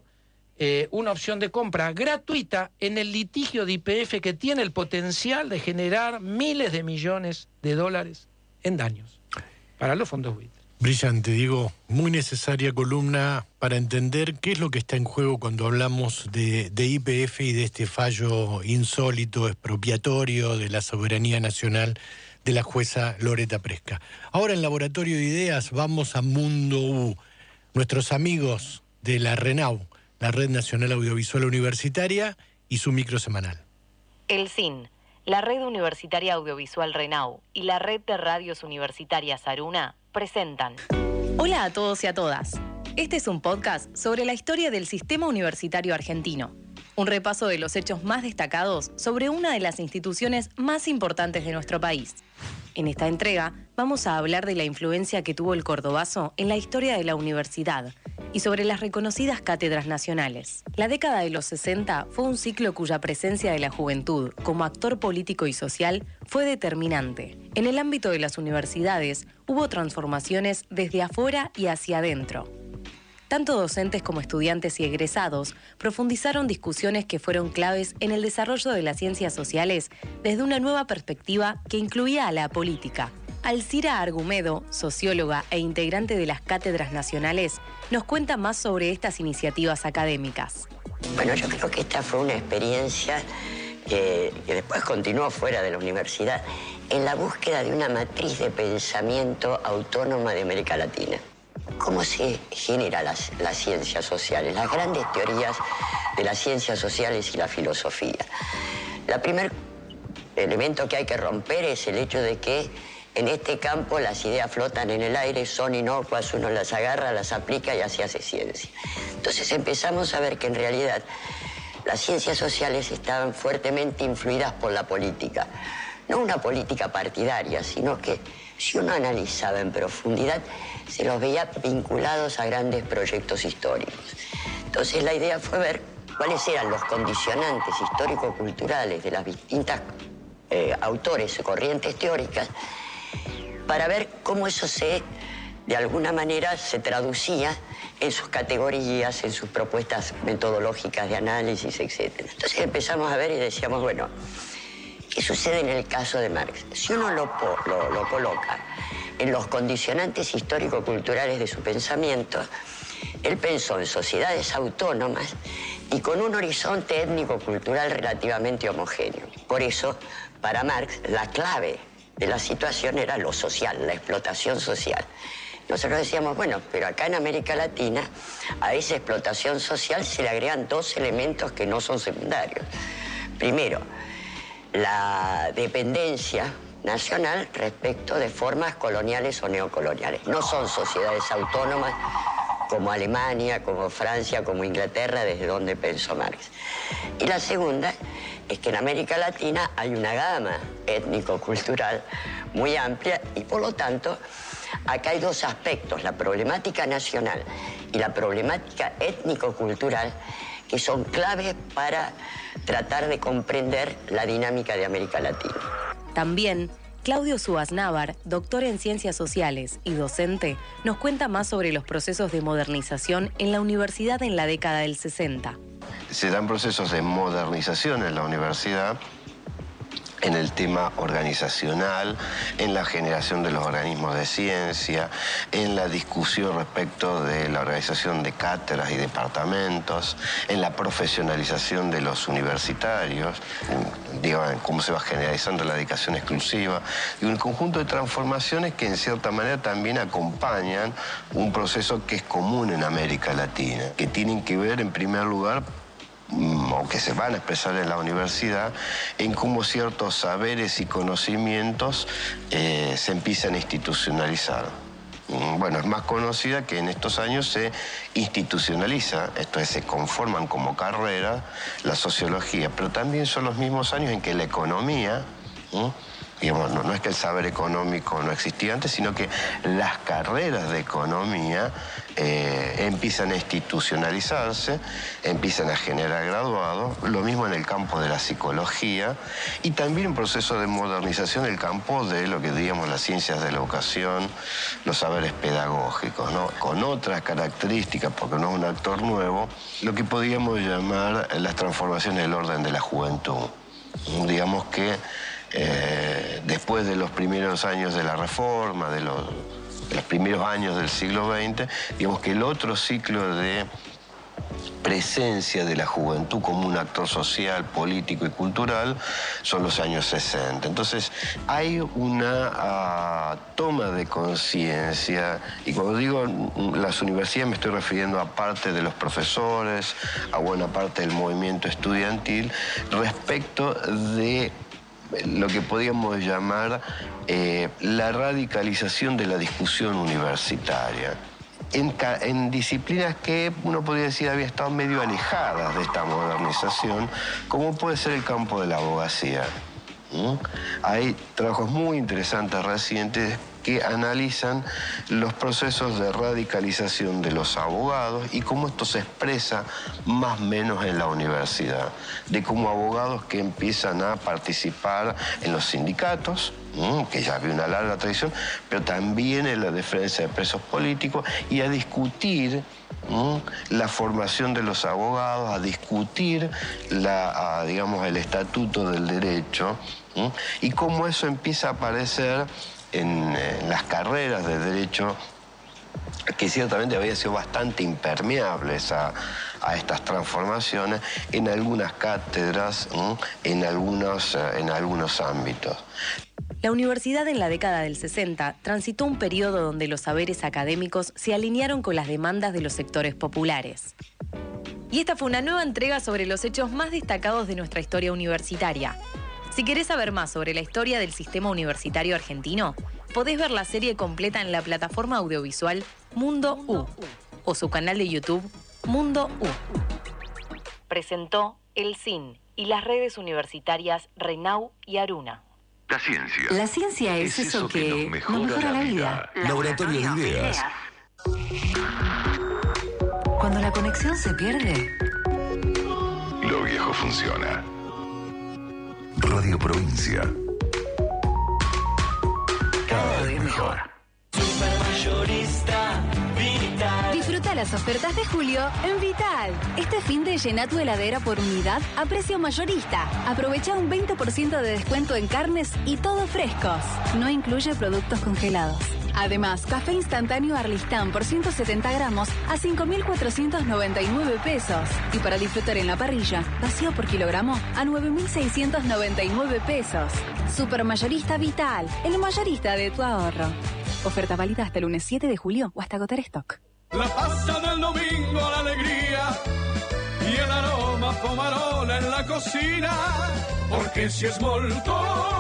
una opción de compra gratuita en el litigio de YPF que tiene el potencial de generar miles de millones de dólares en daños para los fondos buitres. Brillante, Diego. Muy necesaria columna para entender qué es lo que está en juego cuando hablamos de YPF y de este fallo insólito, expropiatorio de la soberanía nacional de la jueza Loretta Presca. Ahora en Laboratorio de Ideas vamos a Mundo U. Nuestros amigos de la RENAU, la Red Nacional Audiovisual Universitaria, y su micro semanal. El CIN, la Red Universitaria Audiovisual RENAU y la Red de Radios Universitarias Aruna presentan. Hola a todos y a todas. Este es un podcast sobre la historia del sistema universitario argentino. Un repaso de los hechos más destacados sobre una de las instituciones más importantes de nuestro país. En esta entrega vamos a hablar de la influencia que tuvo el cordobazo en la historia de la universidad y sobre las reconocidas cátedras nacionales. La década de los 60 fue un ciclo cuya presencia de la juventud como actor político y social fue determinante. En el ámbito de las universidades hubo transformaciones desde afuera y hacia adentro. Tanto docentes como estudiantes y egresados profundizaron discusiones que fueron claves en el desarrollo de las ciencias sociales desde una nueva perspectiva que incluía a la política. Alcira Argumedo, socióloga e integrante de las cátedras nacionales, nos cuenta más sobre estas iniciativas académicas. Bueno, yo creo que esta fue una experiencia que después continuó fuera de la universidad en la búsqueda de una matriz de pensamiento autónoma de América Latina. ¿Cómo se generan las ciencias sociales? Las grandes teorías de las ciencias sociales y la filosofía. El primer elemento que hay que romper es el hecho de que en este campo las ideas flotan en el aire, son inocuas, uno las agarra, las aplica y así hace ciencia. Entonces empezamos a ver que en realidad las ciencias sociales estaban fuertemente influidas por la política. No una política partidaria, sino que si uno analizaba en profundidad, se los veía vinculados a grandes proyectos históricos. Entonces la idea fue ver cuáles eran los condicionantes histórico-culturales de las distintas autores o corrientes teóricas para ver cómo eso de alguna manera se traducía en sus categorías, en sus propuestas metodológicas de análisis, etc. Entonces empezamos a ver y decíamos, bueno, ¿qué sucede en el caso de Marx? Si uno lo coloca en los condicionantes histórico-culturales de su pensamiento, él pensó en sociedades autónomas y con un horizonte étnico-cultural relativamente homogéneo. Por eso, para Marx, la clave de la situación era lo social, la explotación social. Nosotros decíamos, bueno, pero acá en América Latina a esa explotación social se le agregan dos elementos que no son secundarios. Primero, la dependencia nacional respecto de formas coloniales o neocoloniales. No son sociedades autónomas como Alemania, como Francia, como Inglaterra, desde donde pensó Marx. Y la segunda es que en América Latina hay una gama étnico-cultural muy amplia y por lo tanto acá hay dos aspectos, la problemática nacional y la problemática étnico-cultural, que son claves para tratar de comprender la dinámica de América Latina. También Claudio Suaznávar, doctor en Ciencias Sociales y docente, nos cuenta más sobre los procesos de modernización en la universidad en la década del 60. Se dan procesos de modernización en la universidad, en el tema organizacional, en la generación de los organismos de ciencia, en la discusión respecto de la organización de cátedras y departamentos, en la profesionalización de los universitarios, en cómo se va generalizando la dedicación exclusiva, y un conjunto de transformaciones que en cierta manera también acompañan un proceso que es común en América Latina, que tienen que ver en primer lugar o que se van a expresar en la universidad, en cómo ciertos saberes y conocimientos se empiezan a institucionalizar. Bueno, es más conocida que en estos años se institucionaliza, esto es, se conforman como carrera la sociología, pero también son los mismos años en que la economía, digamos, no es que el saber económico no existía antes, sino que las carreras de economía empiezan a institucionalizarse, empiezan a generar graduados, lo mismo en el campo de la psicología y también un proceso de modernización del campo de lo que diríamos las ciencias de la educación, los saberes pedagógicos, ¿no? Con otras características, porque no es un actor nuevo, lo que podríamos llamar las transformaciones del orden de la juventud. Digamos que después de los primeros años de la Reforma, de los primeros años del siglo XX, digamos que el otro ciclo de presencia de la juventud como un actor social, político y cultural son los años 60. Entonces hay una toma de conciencia, y cuando digo las universidades me estoy refiriendo a parte de los profesores, a buena parte del movimiento estudiantil, respecto de lo que podríamos llamar la radicalización de la discusión universitaria. En disciplinas que uno podría decir había estado medio alejadas de esta modernización, como puede ser el campo de la abogacía. Hay trabajos muy interesantes recientes que analizan los procesos de radicalización de los abogados y cómo esto se expresa más o menos en la universidad, de cómo abogados que empiezan a participar en los sindicatos, que ya había una larga tradición, pero también en la defensa de presos políticos, y a discutir la formación de los abogados, a discutir digamos, el estatuto del derecho, y cómo eso empieza a aparecer en las carreras de derecho, que ciertamente habían sido bastante impermeables a estas transformaciones en algunas cátedras, en algunos ámbitos. La universidad en la década del 60 transitó un periodo donde los saberes académicos se alinearon con las demandas de los sectores populares. Y esta fue una nueva entrega sobre los hechos más destacados de nuestra historia universitaria. Si querés saber más sobre la historia del sistema universitario argentino, podés ver la serie completa en la plataforma audiovisual Mundo U o su canal de YouTube Mundo U. Presentó el CIN y las redes universitarias RENAU y ARUNA. La ciencia. La ciencia es eso que nos mejora la vida. Laboratorio de ideas. Cuando la conexión se pierde, Lo viejo funciona. Radio Provincia. Cada vez mejor. Disfruta las ofertas de julio en Vital. Este fin de llena tu heladera por unidad a precio mayorista. Aprovecha un 20% de descuento en carnes y todo frescos. No incluye productos congelados. Además, café instantáneo Arlistán por 170 gramos a 5.499 pesos. Y para disfrutar en la parrilla, vacío por kilogramo a 9.699 pesos. Supermayorista Vital, el mayorista de tu ahorro. Oferta válida hasta el lunes 7 de julio o hasta agotar stock. La pasta del domingo, la alegría y el aroma pomarola en la cocina. Porque si es molto,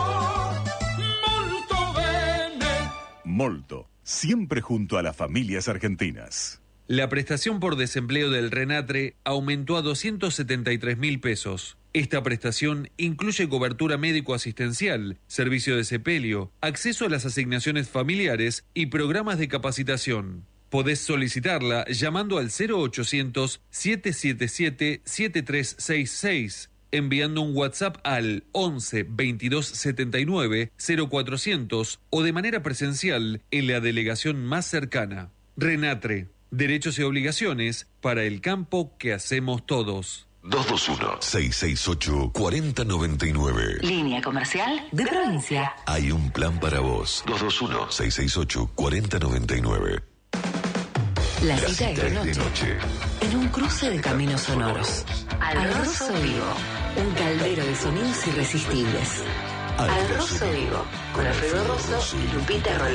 molto bene. Molto, siempre junto a las familias argentinas. La prestación por desempleo del RENATRE aumentó a 273.000 pesos. Esta prestación incluye cobertura médico-asistencial, servicio de sepelio, acceso a las asignaciones familiares y programas de capacitación. Podés solicitarla llamando al 0800-777-7366, enviando un WhatsApp al 11 22 79 0400 o de manera presencial en la delegación más cercana. Renatre, derechos y obligaciones para el campo que hacemos todos. 221-668-4099. Línea comercial de provincia. Hay un plan para vos. 221-668-4099. La cita es de noche. En un cruce de caminos sonoros. Al Rosso Vivo. Un caldero de sonidos irresistibles. Al Rosso Vivo. Con Alfredo Rosso y Lupita Rolando.